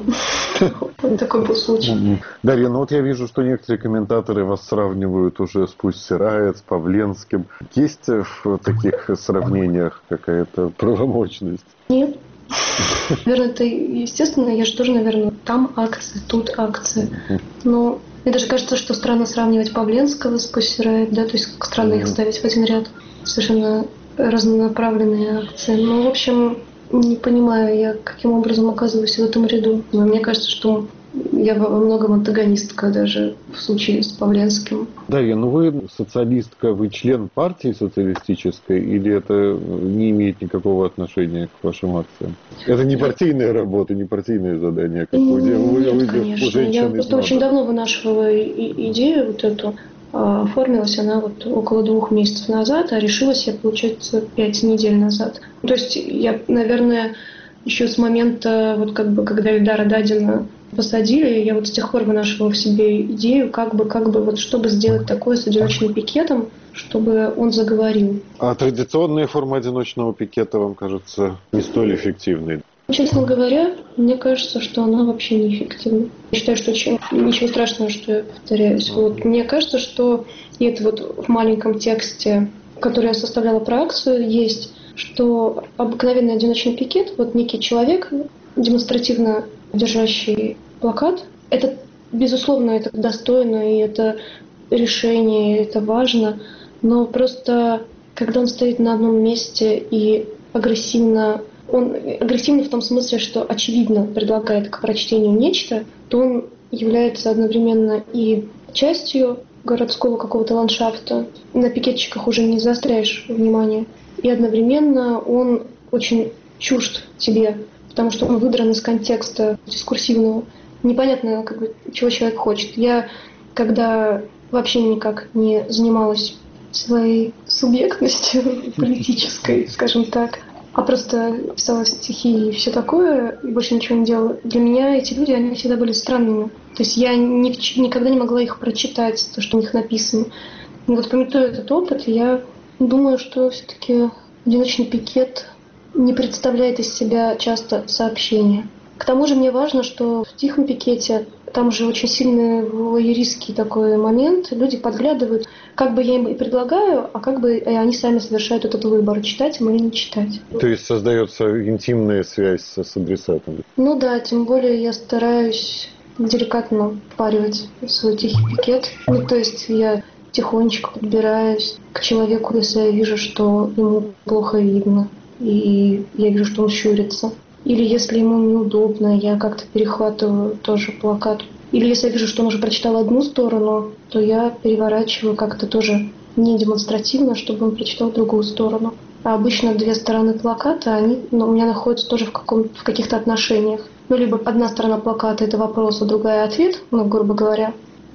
F: Вот такой был случай.
E: Дарья, ну вот я вижу, что некоторые комментаторы вас сравнивают уже с Пусть Сирает, с Павленским. Есть в таких сравнениях какая-то правомочность?
F: Нет. Наверное, это естественно. Я же тоже, наверное, там акции, тут акции. Но мне даже кажется, что странно сравнивать Павленского с Пусть Сирает, да, то есть странно их ставить в один ряд. Совершенно разнонаправленные акции. Ну, в общем, не понимаю я, каким образом оказываюсь в этом ряду. Но мне кажется, что я во многом антагонистка даже в случае с Павленским.
E: Дарья, ну вы социалистка, вы член партии социалистической, или это не имеет никакого отношения к вашим акциям? Это не партийная работа, не партийное задание, как вы делаете.
F: Нет, конечно. Я просто очень давно вынашивала идею вот эту. Оформилась она вот около двух месяцев назад, а решилась я, получается, пять недель назад. То есть я, наверное, еще с момента, вот как бы, когда Ильдара Дадина посадили, я вот с тех пор вынашивала в себе идею, как бы, как бы, вот, чтобы сделать такое с одиночным пикетом, чтобы он заговорил.
E: А традиционная форма одиночного пикета вам кажется не столь эффективной?
F: Честно говоря, мне кажется, что она вообще неэффективна. Я считаю, что очень, ничего страшного, что я повторяюсь. Вот, мне кажется, что и это вот в маленьком тексте, который я составляла про акцию, есть, что обыкновенный одиночный пикет, вот некий человек, демонстративно держащий плакат, это, безусловно, это достойно, и это решение, и это важно, но просто, когда он стоит на одном месте и агрессивно Он агрессивный в том смысле, что очевидно предлагает к прочтению нечто, то он является одновременно и частью городского какого-то ландшафта. На пикетчиках уже не заостряешь внимание. И одновременно он очень чужд тебе, потому что он выдран из контекста дискурсивного. Непонятно, как бы, чего человек хочет. Я, когда вообще никак не занималась своей субъектностью политической, скажем так, а просто писала стихи и все такое, и больше ничего не делала. Для меня эти люди, они всегда были странными. То есть я ни, никогда не могла их прочитать, то, что у них написано. И вот памятуя этот опыт, я думаю, что все-таки одиночный пикет не представляет из себя часто сообщения. К тому же мне важно, что в тихом пикете там же очень сильный вояристский такой момент. Люди подглядывают, как бы я им и предлагаю, а как бы они сами совершают этот выбор, читать им или не читать.
E: То есть создается интимная связь с, с адресатом?
F: Ну да, тем более я стараюсь деликатно впаривать свой тихий пикет. Ну то есть я тихонечко подбираюсь к человеку, если я вижу, что ему плохо видно, и я вижу, что он щурится. Или если ему неудобно, я как-то перехватываю тоже плакат. Или если я вижу, что он уже прочитал одну сторону, то я переворачиваю как-то тоже не демонстративно, чтобы он прочитал другую сторону. А обычно две стороны плаката, они ну, у меня находятся тоже в, каком, в каких-то отношениях. Ну, либо одна сторона плаката – это вопрос, а другая – ответ, ну, грубо говоря.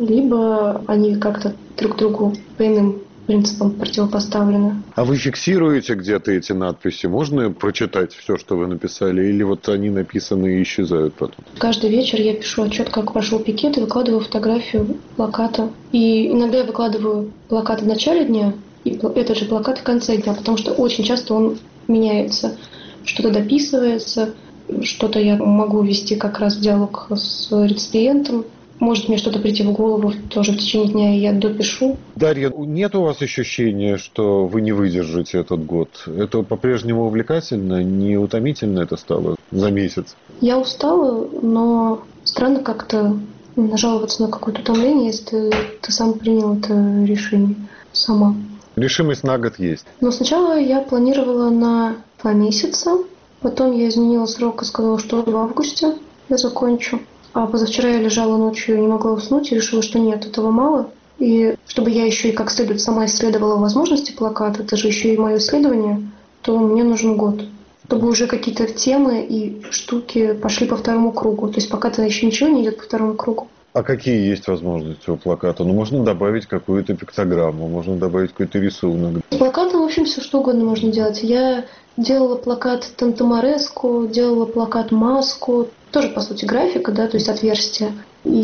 F: Либо они как-то друг другу по иным принципам противопоставлены.
E: А вы фиксируете где-то эти надписи? Можно прочитать все, что вы написали? Или вот они написаны и исчезают потом?
F: Каждый вечер я пишу отчет, как прошел пикет, и выкладываю фотографию плаката. И иногда я выкладываю плакат в начале дня, и этот же плакат в конце дня, потому что очень часто он меняется. Что-то дописывается, что-то я могу вести как раз в диалог с реципиентом. Может мне что-то прийти в голову тоже в течение дня, и я допишу.
E: Дарья, нет у вас ощущения, что вы не выдержите этот год? Это по-прежнему увлекательно? Не утомительно это стало за месяц?
F: Я устала, но странно как-то нажаловаться на какое-то утомление, если ты сам принял это решение сама.
E: Решимость на год есть.
F: Но сначала я планировала на два месяца. Потом я изменила срок и сказала, что в августе я закончу. А позавчера я лежала ночью и не могла уснуть, и решила, что нет, этого мало. И чтобы я еще и как следует сама исследовала возможности плаката, это же еще и мое исследование, то мне нужен год. Чтобы уже какие-то темы и штуки пошли по второму кругу. То есть пока-то еще ничего не идет по второму кругу.
E: А какие есть возможности у плаката? Ну, можно добавить какую-то пиктограмму, можно добавить какой-то рисунок.
F: С плакатом, в общем, все что угодно можно делать. Я делала плакат Тантамареску, делала плакат Маску. Тоже, по сути, графика, да, то есть отверстие.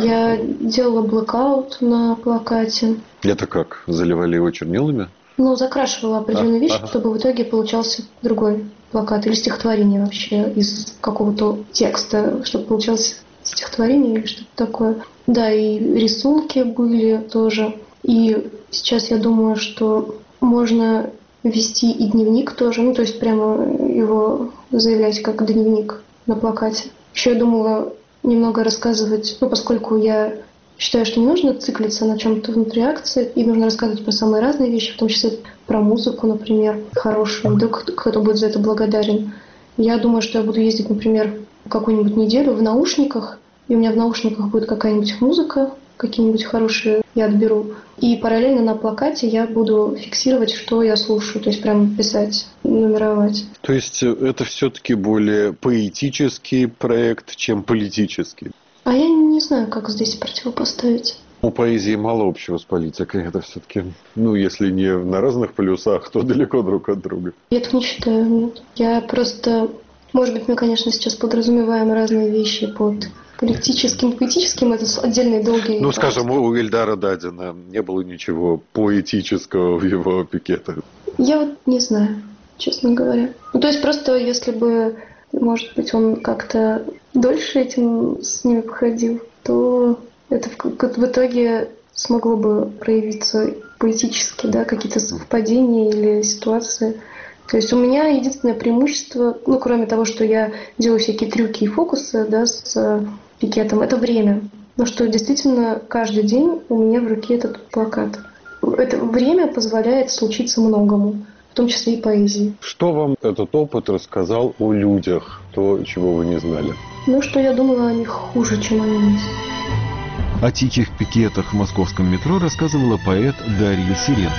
F: Я делала блэкаут на плакате.
E: Это как? Заливали его чернилами?
F: Ну, закрашивала определенную
E: а,
F: вещь,
E: ага.
F: чтобы в итоге получался другой плакат. Или стихотворение вообще из какого-то текста, чтобы получалось стихотворение или что-то такое. Да, и рисунки были тоже. И сейчас я думаю, что можно вести и дневник тоже. Ну, то есть прямо его заявлять как дневник на плакате. Еще я думала немного рассказывать, ну, поскольку я считаю, что не нужно циклиться на чем-то внутри акции, и нужно рассказывать про самые разные вещи, в том числе про музыку, например, хорошую. Вдруг кто-то будет за это благодарен. Я думаю, что я буду ездить, например, какую-нибудь неделю в наушниках, и у меня в наушниках будет какая-нибудь музыка, какие-нибудь хорошие я отберу. И параллельно на плакате я буду фиксировать, что я слушаю, то есть прям писать, нумеровать.
E: То есть это все-таки более поэтический проект, чем политический?
F: А я не знаю, как здесь противопоставить.
E: У поэзии мало общего с политикой. Это все-таки, ну, если не на разных полюсах, то далеко друг от друга.
F: Я так не считаю, нет. Я просто... Может быть, мы, конечно, сейчас подразумеваем разные вещи под политическим, поэтическим. Это отдельные долгие...
E: Ну, скажем, у Ильдара Дадина не было ничего поэтического в его пикетах.
F: Я вот не знаю, честно говоря. Ну, то есть просто если бы, может быть, он как-то дольше этим с ними походил, то это в, в итоге смогло бы проявиться поэтически, да, какие-то совпадения или ситуации. То есть у меня единственное преимущество, ну, кроме того, что я делаю всякие трюки и фокусы, да, с пикетом, это время. Но что действительно каждый день у меня в руке этот плакат. Это время позволяет случиться многому, в том числе и поэзии.
E: Что вам этот опыт рассказал о людях, то, чего вы не знали?
F: Ну, что я думала о них хуже, чем они есть.
B: О тихих пикетах в московском метро рассказывала поэт Дарья Сиренко.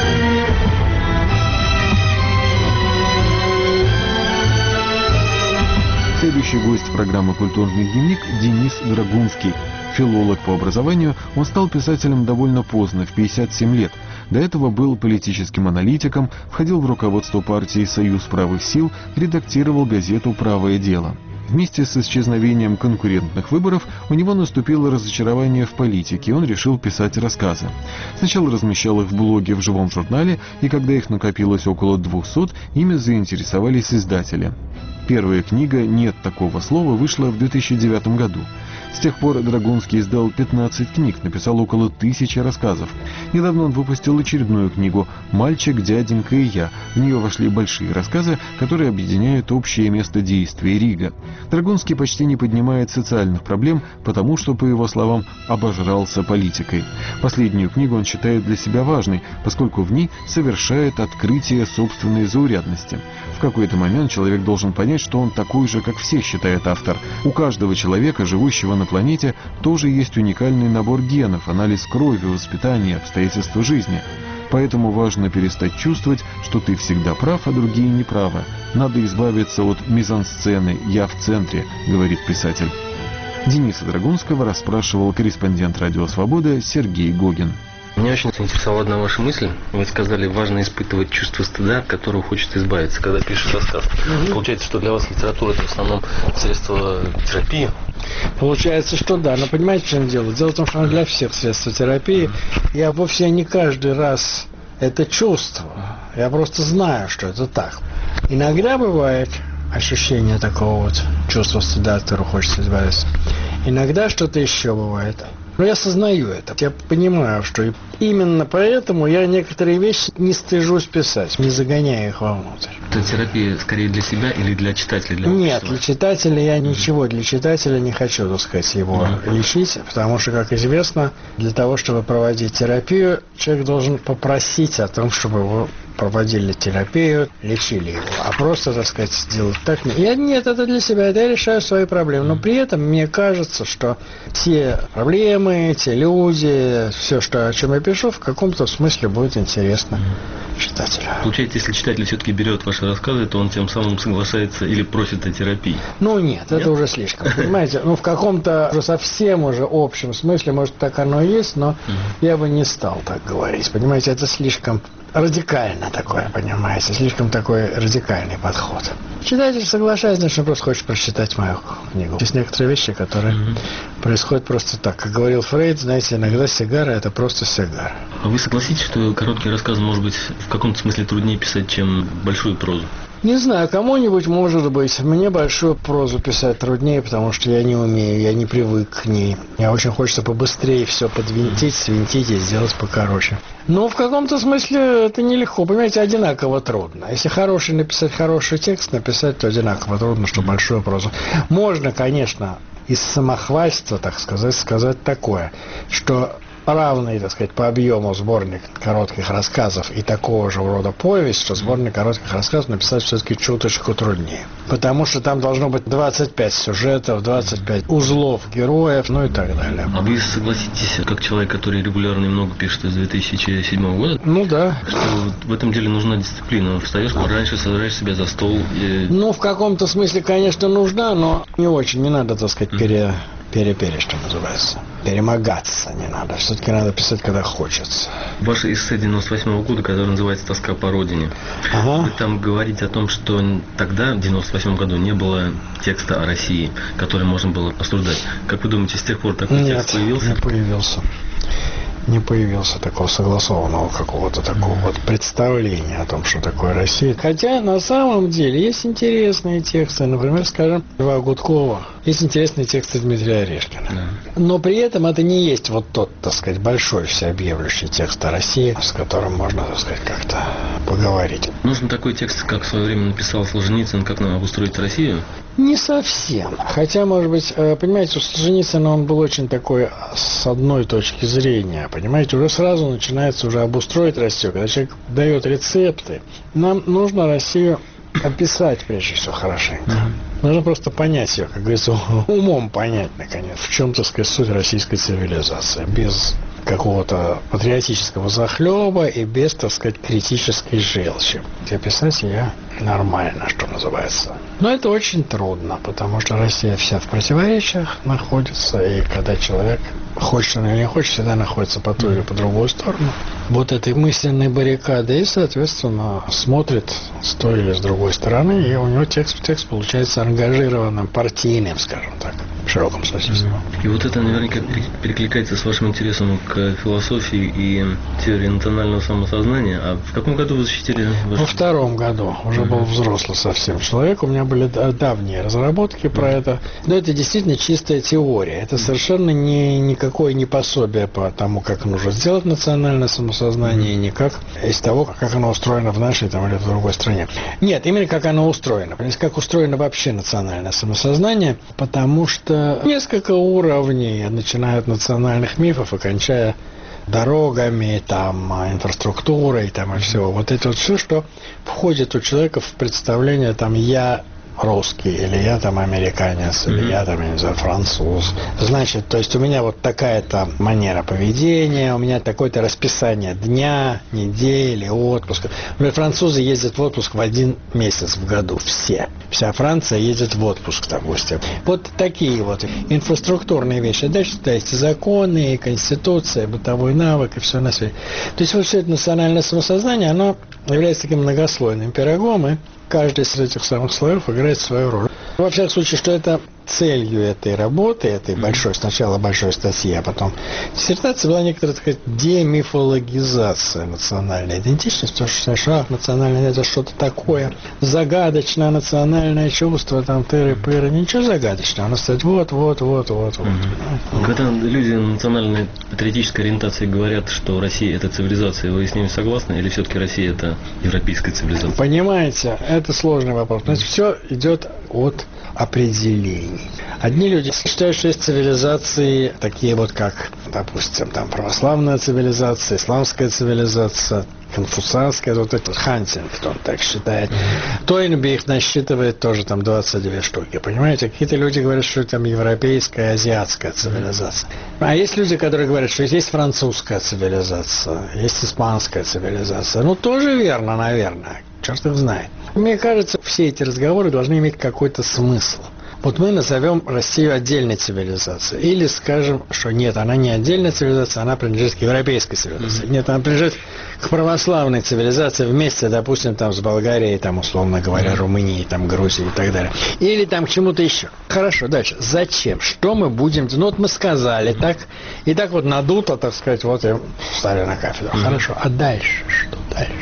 B: Следующий гость программы «Культурный дневник» – Денис Драгунский. Филолог по образованию, он стал писателем довольно поздно, в пятьдесят семь лет. До этого был политическим аналитиком, входил в руководство партии «Союз правых сил», редактировал газету «Правое дело». Вместе с исчезновением конкурентных выборов у него наступило разочарование в политике, и он решил писать рассказы. Сначала размещал их в блоге в живом журнале, и когда их накопилось около двухсот, ими заинтересовались издатели. Первая книга «Нет такого слова» вышла в две тысячи девятом году. С тех пор Драгунский издал пятнадцать книг, написал около тысячи рассказов. Недавно он выпустил очередную книгу «Мальчик, дяденька и я». В нее вошли большие рассказы, которые объединяют общее место действия Рига. Драгунский почти не поднимает социальных проблем, потому что, по его словам, обожрался политикой. Последнюю книгу он считает для себя важной, поскольку в ней совершает открытие собственной заурядности. В какой-то момент человек должен понять, что он такой же, как все, считает автор. У каждого человека, живущего на планете, тоже есть уникальный набор генов, анализ крови, воспитания, обстоятельства жизни. Поэтому важно перестать чувствовать, что ты всегда прав, а другие неправы. Надо избавиться от мизансцены «я в центре», говорит писатель. Дениса Драгунского расспрашивал корреспондент «Радио Свобода» Сергей Гогин.
G: Меня очень заинтересовала одна ваша мысль. Вы сказали, важно испытывать чувство стыда, от которого хочется избавиться, когда пишешь рассказ. Mm-hmm. Получается, что для вас литература – это в основном средство терапии?
H: Получается, что да. Но понимаете, в чем дело? Дело в том, что она для всех средство терапии. Mm-hmm. Я вовсе не каждый раз это чувствую. Я просто знаю, что это так. Иногда бывает ощущение такого вот чувства стыда, от которого хочется избавиться. Иногда что-то еще бывает. Но я осознаю это. Я понимаю, что именно поэтому я некоторые вещи не стыжусь писать, не загоняя их вовнутрь.
G: Это терапия скорее для себя или для читателя? Для
H: Нет, для читателя я ничего, для читателя не хочу, так сказать, его mm-hmm. лечить, потому что, как известно, для того, чтобы проводить терапию, человек должен попросить о том, чтобы его проводили терапию, лечили его. А просто, так сказать, сделать так... Я, нет, это для себя, это я решаю свои проблемы. Но при этом мне кажется, что те проблемы, те люди, все, что, о чем я пишу, в каком-то смысле будет интересно читателю.
G: Получается, если читатель все-таки берет ваши рассказы, то он тем самым соглашается или просит о терапии?
H: Ну нет, нет? это уже слишком. Понимаете, ну в каком-то уже совсем уже общем смысле, может, так оно и есть, но угу. я бы не стал так говорить. Понимаете, это слишком радикально такое, понимаете, слишком такой радикальный подход. Читатель соглашается, значит, он просто хочет прочитать мою книгу. Есть некоторые вещи, которые mm-hmm. происходят просто так. Как говорил Фрейд, знаете, иногда сигара – это просто сигара.
G: А вы согласитесь, что короткий рассказ может быть в каком-то смысле труднее писать, чем большую прозу?
H: Не знаю, кому-нибудь может быть. Мне большую прозу писать труднее, потому что я не умею, я не привык к ней. Мне очень хочется побыстрее все подвинтить, свинтить и сделать покороче. Но в каком-то смысле это нелегко. Понимаете, одинаково трудно. Если хороший написать хороший текст, написать, то одинаково трудно, что большую прозу. Можно, конечно, из самохвальства, так сказать, сказать такое, что равный, так сказать, по объему сборник коротких рассказов и такого же рода повесть, что сборник коротких рассказов написать все-таки чуточку труднее. Потому что там должно быть двадцать пять сюжетов, двадцать пять узлов героев, ну и так далее.
G: А вы согласитесь, как человек, который регулярно и много пишет с две тысячи седьмого года?
H: Ну да.
G: Что в этом деле нужна дисциплина. Встаешь пораньше, сажаешь себя за стол. И...
H: Ну, в каком-то смысле, конечно, нужна, но не очень. Не надо, так сказать, пере... пере-пере, что называется. Перемогаться не надо. Все-таки надо писать, когда хочется.
G: Ваше эссе девяносто восьмого года, которое называется «Тоска по родине». Ага. Вы там говорите о том, что тогда, в девяносто восьмом году, не было текста о России, который можно было осуждать. Как вы думаете, с тех пор такой
H: Нет,
G: текст появился?
H: не появился. Не появился такого согласованного какого-то такого вот представления о том, что такое Россия. Хотя на самом деле есть интересные тексты, например, скажем, Льва Гудкова, есть интересные тексты Дмитрия Орешкина. Да. Но при этом это не есть вот тот, так сказать, большой всеобъемлющий текст о России, с которым можно, так сказать, как-то поговорить.
G: Нужен такой текст, как в свое время написал Солженицын, как нам обустроить Россию?
H: Не совсем. Хотя, может быть, понимаете, у Солженицына он был очень такой с одной точки зрения. Понимаете, уже сразу начинается уже обустроить Россию. Когда человек дает рецепты, нам нужно Россию описать, прежде всего, хорошенько. Нужно просто понять ее, как говорится, умом понять, наконец, в чем, так сказать, суть российской цивилизации. Без какого-то патриотического захлеба и без, так сказать, критической желчи. Описать ее нормально, что называется. Но это очень трудно, потому что Россия вся в противоречиях находится, и когда человек, хочет он или не хочет, всегда находится по ту или по другую сторону вот этой мысленной баррикады и, соответственно, смотрит с той или с другой стороны, и у него текст, текст получается ангажированным, партийным, скажем так, в широком смысле слова.
G: И вот это наверняка перекликается с вашим интересом к философии и теории национального самосознания. А в каком году вы защитили? Ваш...
H: Во втором году. Уже был взрослый совсем человек. У меня были давние разработки про это. Но это действительно чистая теория. Это совершенно не, никакое не пособие по тому, как нужно сделать национальное самосознание, mm-hmm. никак из того, как оно устроено в нашей там, или в другой стране. Нет, именно как оно устроено. Как устроено вообще национальное самосознание, потому что несколько уровней, начиная от национальных мифов и кончая дорогами, там, инфраструктурой, там, и всего. Вот это вот все, что входит у человека в представление, там, я русский, или я там американец, mm-hmm. или я там, я не знаю, француз. Значит, то есть у меня вот такая-то манера поведения, у меня такое-то расписание дня, недели, отпуска. Например, французы ездят в отпуск в один месяц в году, все. Вся Франция едет в отпуск, допустим. Вот такие вот инфраструктурные вещи. Дальше туда есть законы, конституция, бытовой навык и все на свете. То есть вот все это национальное самосознание, оно является таким многослойным пирогом, и каждый из этих самых слоев играет свою роль. Во всяком случае, что это целью этой работы, этой большой, сначала большой статьи, а потом диссертации, была некоторая, так сказать, демифологизация национальной идентичности, потому что, знаешь, национальное это что-то такое загадочное, национальное чувство, там, тыры-пыры, ничего загадочного, оно стоит вот, вот, вот, вот, вот.
G: Mm-hmm. Когда люди национальной патриотической ориентации говорят, что Россия это цивилизация, вы с ними согласны, или все-таки Россия это европейская цивилизация?
H: Понимаете, это сложный вопрос. Значит, все идет от определений. Одни люди считают, что есть цивилизации, такие вот как, допустим, там православная цивилизация, исламская цивилизация, конфуцианская, вот это Хантингтон так считает. Mm-hmm. Тойнби их насчитывает тоже там двадцать две штуки. Понимаете, какие-то люди говорят, что там европейская, азиатская цивилизация. Mm-hmm. А есть люди, которые говорят, что есть французская цивилизация, есть испанская цивилизация. Ну, тоже верно, наверное. Черт их знает. Мне кажется, все эти разговоры должны иметь какой-то смысл. Вот мы назовем Россию отдельной цивилизацией. Или скажем, что нет, она не отдельная цивилизация, она принадлежит к европейской цивилизации. Mm-hmm. Нет, она принадлежит к православной цивилизации вместе, допустим, там, с Болгарией, там, условно говоря, mm-hmm. Румынией, там, Грузией и так далее. Или там к чему-то еще. Хорошо, дальше. Зачем? Что мы будем... Ну, вот мы сказали, mm-hmm. так, и так вот надуто, так сказать, вот и встали на кафедру. Mm-hmm. Хорошо, а дальше? Что дальше?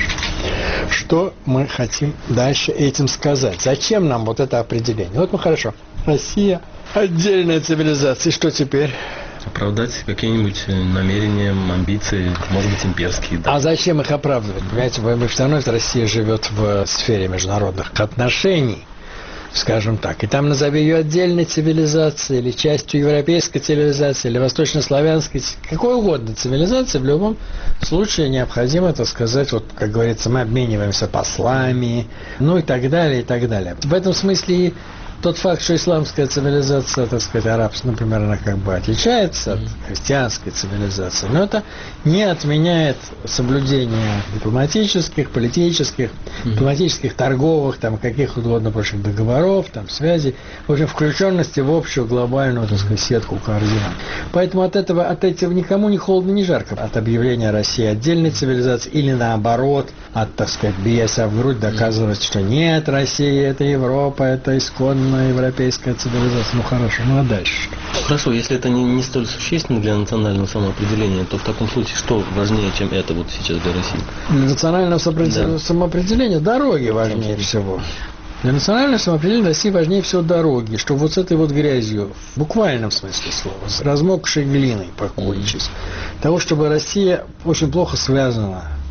H: Что мы хотим дальше этим сказать? Зачем нам вот это определение? Вот мы хорошо. Россия отдельная цивилизация. И что теперь?
G: Оправдать какие-нибудь намерения, амбиции, может быть, имперские. Да.
H: А зачем их оправдывать? Понимаете, вы все равно Россия живет в сфере международных отношений, скажем так. И там назови ее отдельной цивилизацией, или частью европейской цивилизации, или восточнославянской, какой угодно цивилизации, в любом случае необходимо, так сказать, вот, как говорится, мы обмениваемся послами, ну и так далее, и так далее. В этом смысле и тот факт, что исламская цивилизация, так сказать, арабская, например, она как бы отличается от христианской цивилизации, но это не отменяет соблюдение дипломатических, политических, mm-hmm. дипломатических, торговых, там, каких угодно прочих договоров, там, связей, в общем, включенности в общую глобальную, так сказать, сетку координат. Поэтому от этого, от этого никому не холодно, не жарко. От объявления России отдельной цивилизации или наоборот, от, так сказать, бия себя в грудь, доказывать, что нет, Россия это Европа, это исконно европейская цивилизация. Ну хорошо, ну а дальше?
G: Хорошо, если это не, не столь существенно для национального самоопределения, то в таком случае что важнее, чем это вот сейчас для России?
H: Для национального да. самоопределения дороги важнее Чем всего. Для национального самоопределения России важнее всего дороги, что вот с этой вот грязью, в буквальном смысле слова, с размокшей глиной покончить. Mm-hmm. Того, чтобы Россия очень плохо связана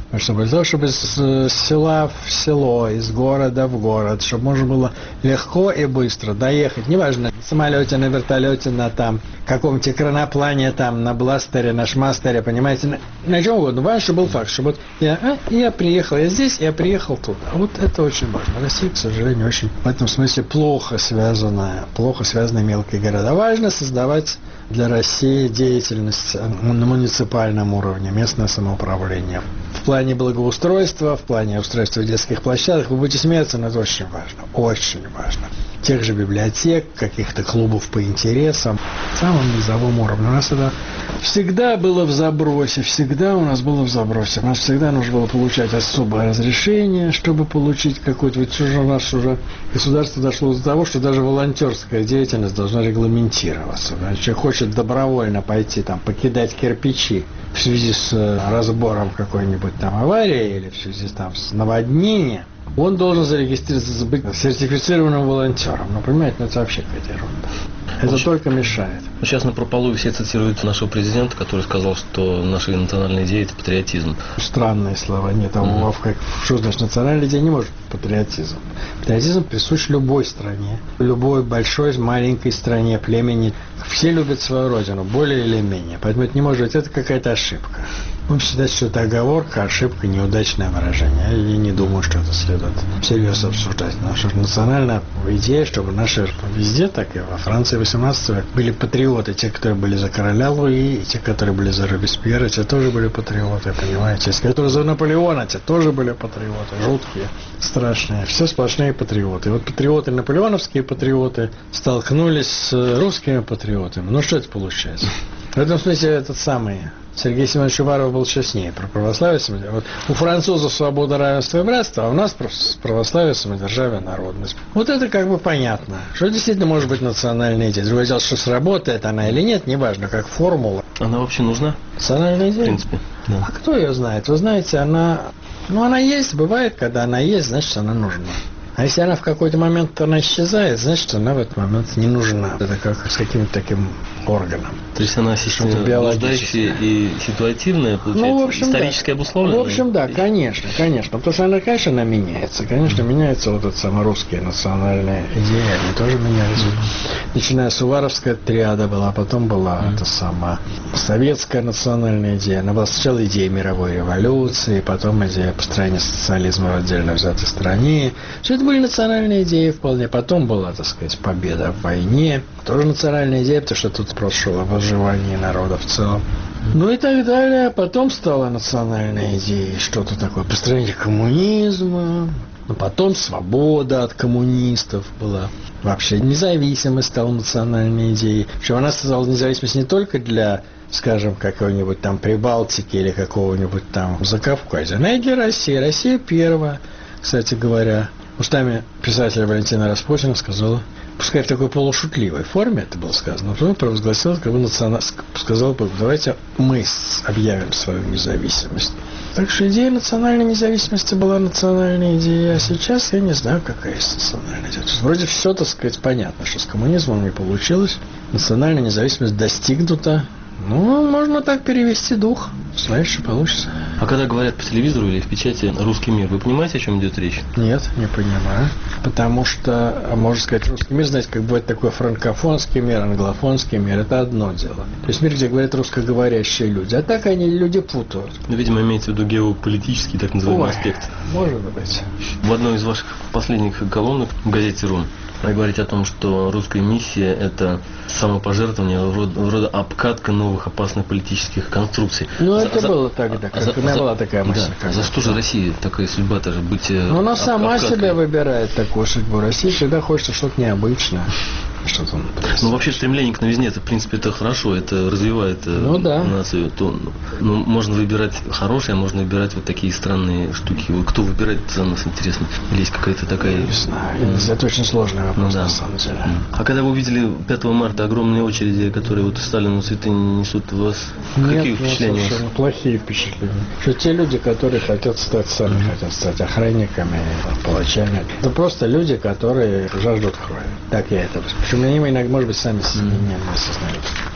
H: Чтобы для того, чтобы с села в село, из города в город, чтобы можно было легко и быстро доехать, неважно, на самолете, на вертолете, на там каком-то краноплане, там, на бластере, на шмастере, понимаете, на, на чем угодно. Важно, чтобы был факт, что вот я, а, я приехал, я здесь, я приехал туда. Вот это очень важно. Россия, к сожалению, очень в этом смысле плохо связанная, плохо связаны мелкие города. Важно создавать для России деятельность на муниципальном уровне, местное самоуправление. В плане благоустройства, в плане устройства детских площадок, вы будете смеяться, но это очень важно, очень важно. Тех же библиотек, каких-то клубов по интересам, в самом низовом уровне. У нас это всегда было в забросе, всегда у нас было в забросе. У нас всегда нужно было получать особое разрешение, чтобы получить какой-то... Ведь уже у нас уже государство дошло до того, что даже волонтерская деятельность должна регламентироваться. Человек хочет добровольно пойти там покидать кирпичи в связи с разбором какой-нибудь там аварии или в связи там, с наводнением, он должен зарегистрироваться, быть сертифицированным волонтером. Ну, понимаете, ну, это вообще какая-то ерунда. Это вот только мешает.
G: Сейчас на прополую все цитируют нашего президента, который сказал, что наша национальная идея – это патриотизм.
H: Странные слова. Нет, а mm-hmm. как, что значит национальная идея не может быть патриотизм. Патриотизм присущ любой стране, любой большой, маленькой стране, племени. Все любят свою родину, более или менее. Поэтому это не может быть, это какая-то ошибка. Будем считать, что это оговорка, ошибка, неудачное выражение. Я не думаю, что это следует всерьез обсуждать. Наша национальная идея, чтобы наши везде, так и во Франции восемнадцатого века, были патриоты. Те, которые были за короля Луи, и те, которые были за Робеспьера, те тоже были патриоты, понимаете? Те, которые за Наполеона, те тоже были патриоты. Жуткие, страшные. Все сплошные патриоты. И вот патриоты, наполеоновские патриоты, столкнулись с русскими патриотами. Ну, что это получается? В этом смысле этот самый... Сергей Семенович Уваров был честнее про православие, самодержавие. Вот у французов свобода, равенство и братство, а у нас православие, самодержавие, народность. Вот это как бы понятно, что действительно может быть национальная идея. Другое дело, что сработает она или нет, неважно, как формула.
G: Она вообще нужна?
H: Национальная идея?
G: В принципе, да.
H: А кто ее знает? Вы знаете, она... Ну, она есть, бывает, когда она есть, значит, она нужна. А если она в какой-то момент она исчезает, значит, она в этот момент не нужна. Это как с каким-то таким органом.
G: То есть она блуждающая и ситуативная, получается, ну, в общем, исторически
H: да.
G: обусловленная?
H: В общем, да, конечно, конечно. Потому что она, конечно, она меняется. Конечно, меняется вот эта самая русская национальная идея. Они тоже менялись. Mm-hmm. Начиная с Уваровская триада была, потом была mm-hmm. эта самая советская национальная идея. Она была сначала идея мировой революции, потом идея построения социализма в отдельно взятой стране. Все это были национальные идеи вполне. Потом была, так сказать, победа в войне. Тоже национальная идея, потому что тут просто шел о выживании народа в целом. Ну и так далее. Потом стала национальная идея, что-то такое, построение коммунизма. Но потом свобода от коммунистов была. Вообще независимость стала национальной идеей. Причем она создала независимость не только для, скажем, какой-нибудь там Прибалтики или какого-нибудь там Закавказья, но и для России. Россия первая, кстати говоря, устами писателя Валентина Распутина сказала, пускай в такой полушутливой форме это было сказано, потом провозгласила, как бы национал... сказала, давайте мы объявим свою независимость. Так что идея национальной независимости была национальной идеей, а сейчас я не знаю, какая есть национальная идея. Вроде все, так сказать, понятно, что с коммунизмом не получилось, национальная независимость достигнута. Ну, можно так перевести дух. Смотри, что получится.
G: А когда говорят по телевизору или в печати «русский мир», вы понимаете, о чем идет речь?
H: Нет, не понимаю. Потому что, можно сказать, русский мир, знаете, как бывает такой франкофонский мир, англофонский мир, это одно дело. То есть мир, где говорят русскоговорящие люди. А так они люди путают.
G: Ну, видимо, имеется в виду геополитический, так называемый, Ой, аспект.
H: Может быть.
G: В одной из ваших последних колонок в газете «Рун» вы говорите о том, что русская миссия – это самопожертвование, вроде обкатка новых опасных политических конструкций.
H: Ну,
G: за,
H: это
G: за,
H: было тогда, как
G: за,
H: у меня
G: за,
H: была такая мысль.
G: Да, за что же Россия такая судьба даже быть обкаткой?
H: Ну, она сама об, себя выбирает такую судьбу. Россия всегда хочет что-то необычное. Что-то
G: ну, вообще, стремление к новизне, это, в принципе, это хорошо, это развивает ну, да. нацию. То, ну, можно выбирать хорошее, а можно выбирать вот такие странные штуки. Кто выбирает, за нас интересно. Или есть какая-то такая...
H: Не знаю, mm. это очень сложный вопрос, ну, да. на самом деле. Mm.
G: А когда вы увидели пятого марта огромные очереди, которые вот Сталину цветы несут, у вас
H: нет,
G: какие впечатления?
H: Нет, совершенно плохие впечатления. Что те люди, которые хотят стать, сами mm. хотят стать охранниками, палачами, это просто люди, которые жаждут крови. Так я это воспринимаю. Причем они, иногда, может быть, сами себе mm. не осознают.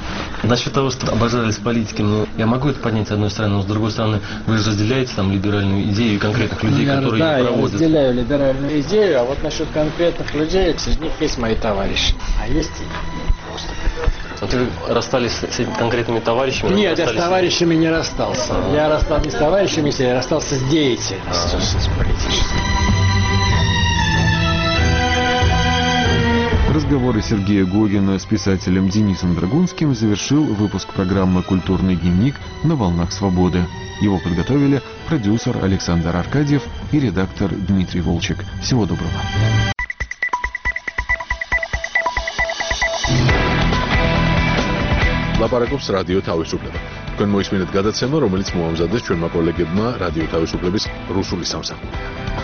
G: Насчет того, что обожались политики, ну, я могу это поднять с одной стороны, но с другой стороны, вы же разделяете там либеральную идею и конкретных людей,
H: я,
G: которые
H: да,
G: ее проводят.
H: Я разделяю либеральную идею, а вот насчет конкретных людей, среди них есть мои товарищи, а есть и просто.
G: А ты расстались с этими конкретными товарищами?
H: Нет, я с товарищами не расстался. А-а-а. Я расстался не с товарищами, я расстался с деятельностью, с политической.
B: Разговоры Сергея Гогина с писателем Денисом Драгунским завершил выпуск программы «Культурный дневник» на «Волнах свободы». Его подготовили продюсер Александр Аркадьев и редактор Дмитрий Волчек. Всего доброго.
A: ლაპარაკობს რადიო თავისუფლება. თქვენ მოისმინეთ გადაცემა, რომელიც მოამზადეს ჩვენმა კოლეგებმა რადიო თავისუფლების რუსული სამსახურიდან.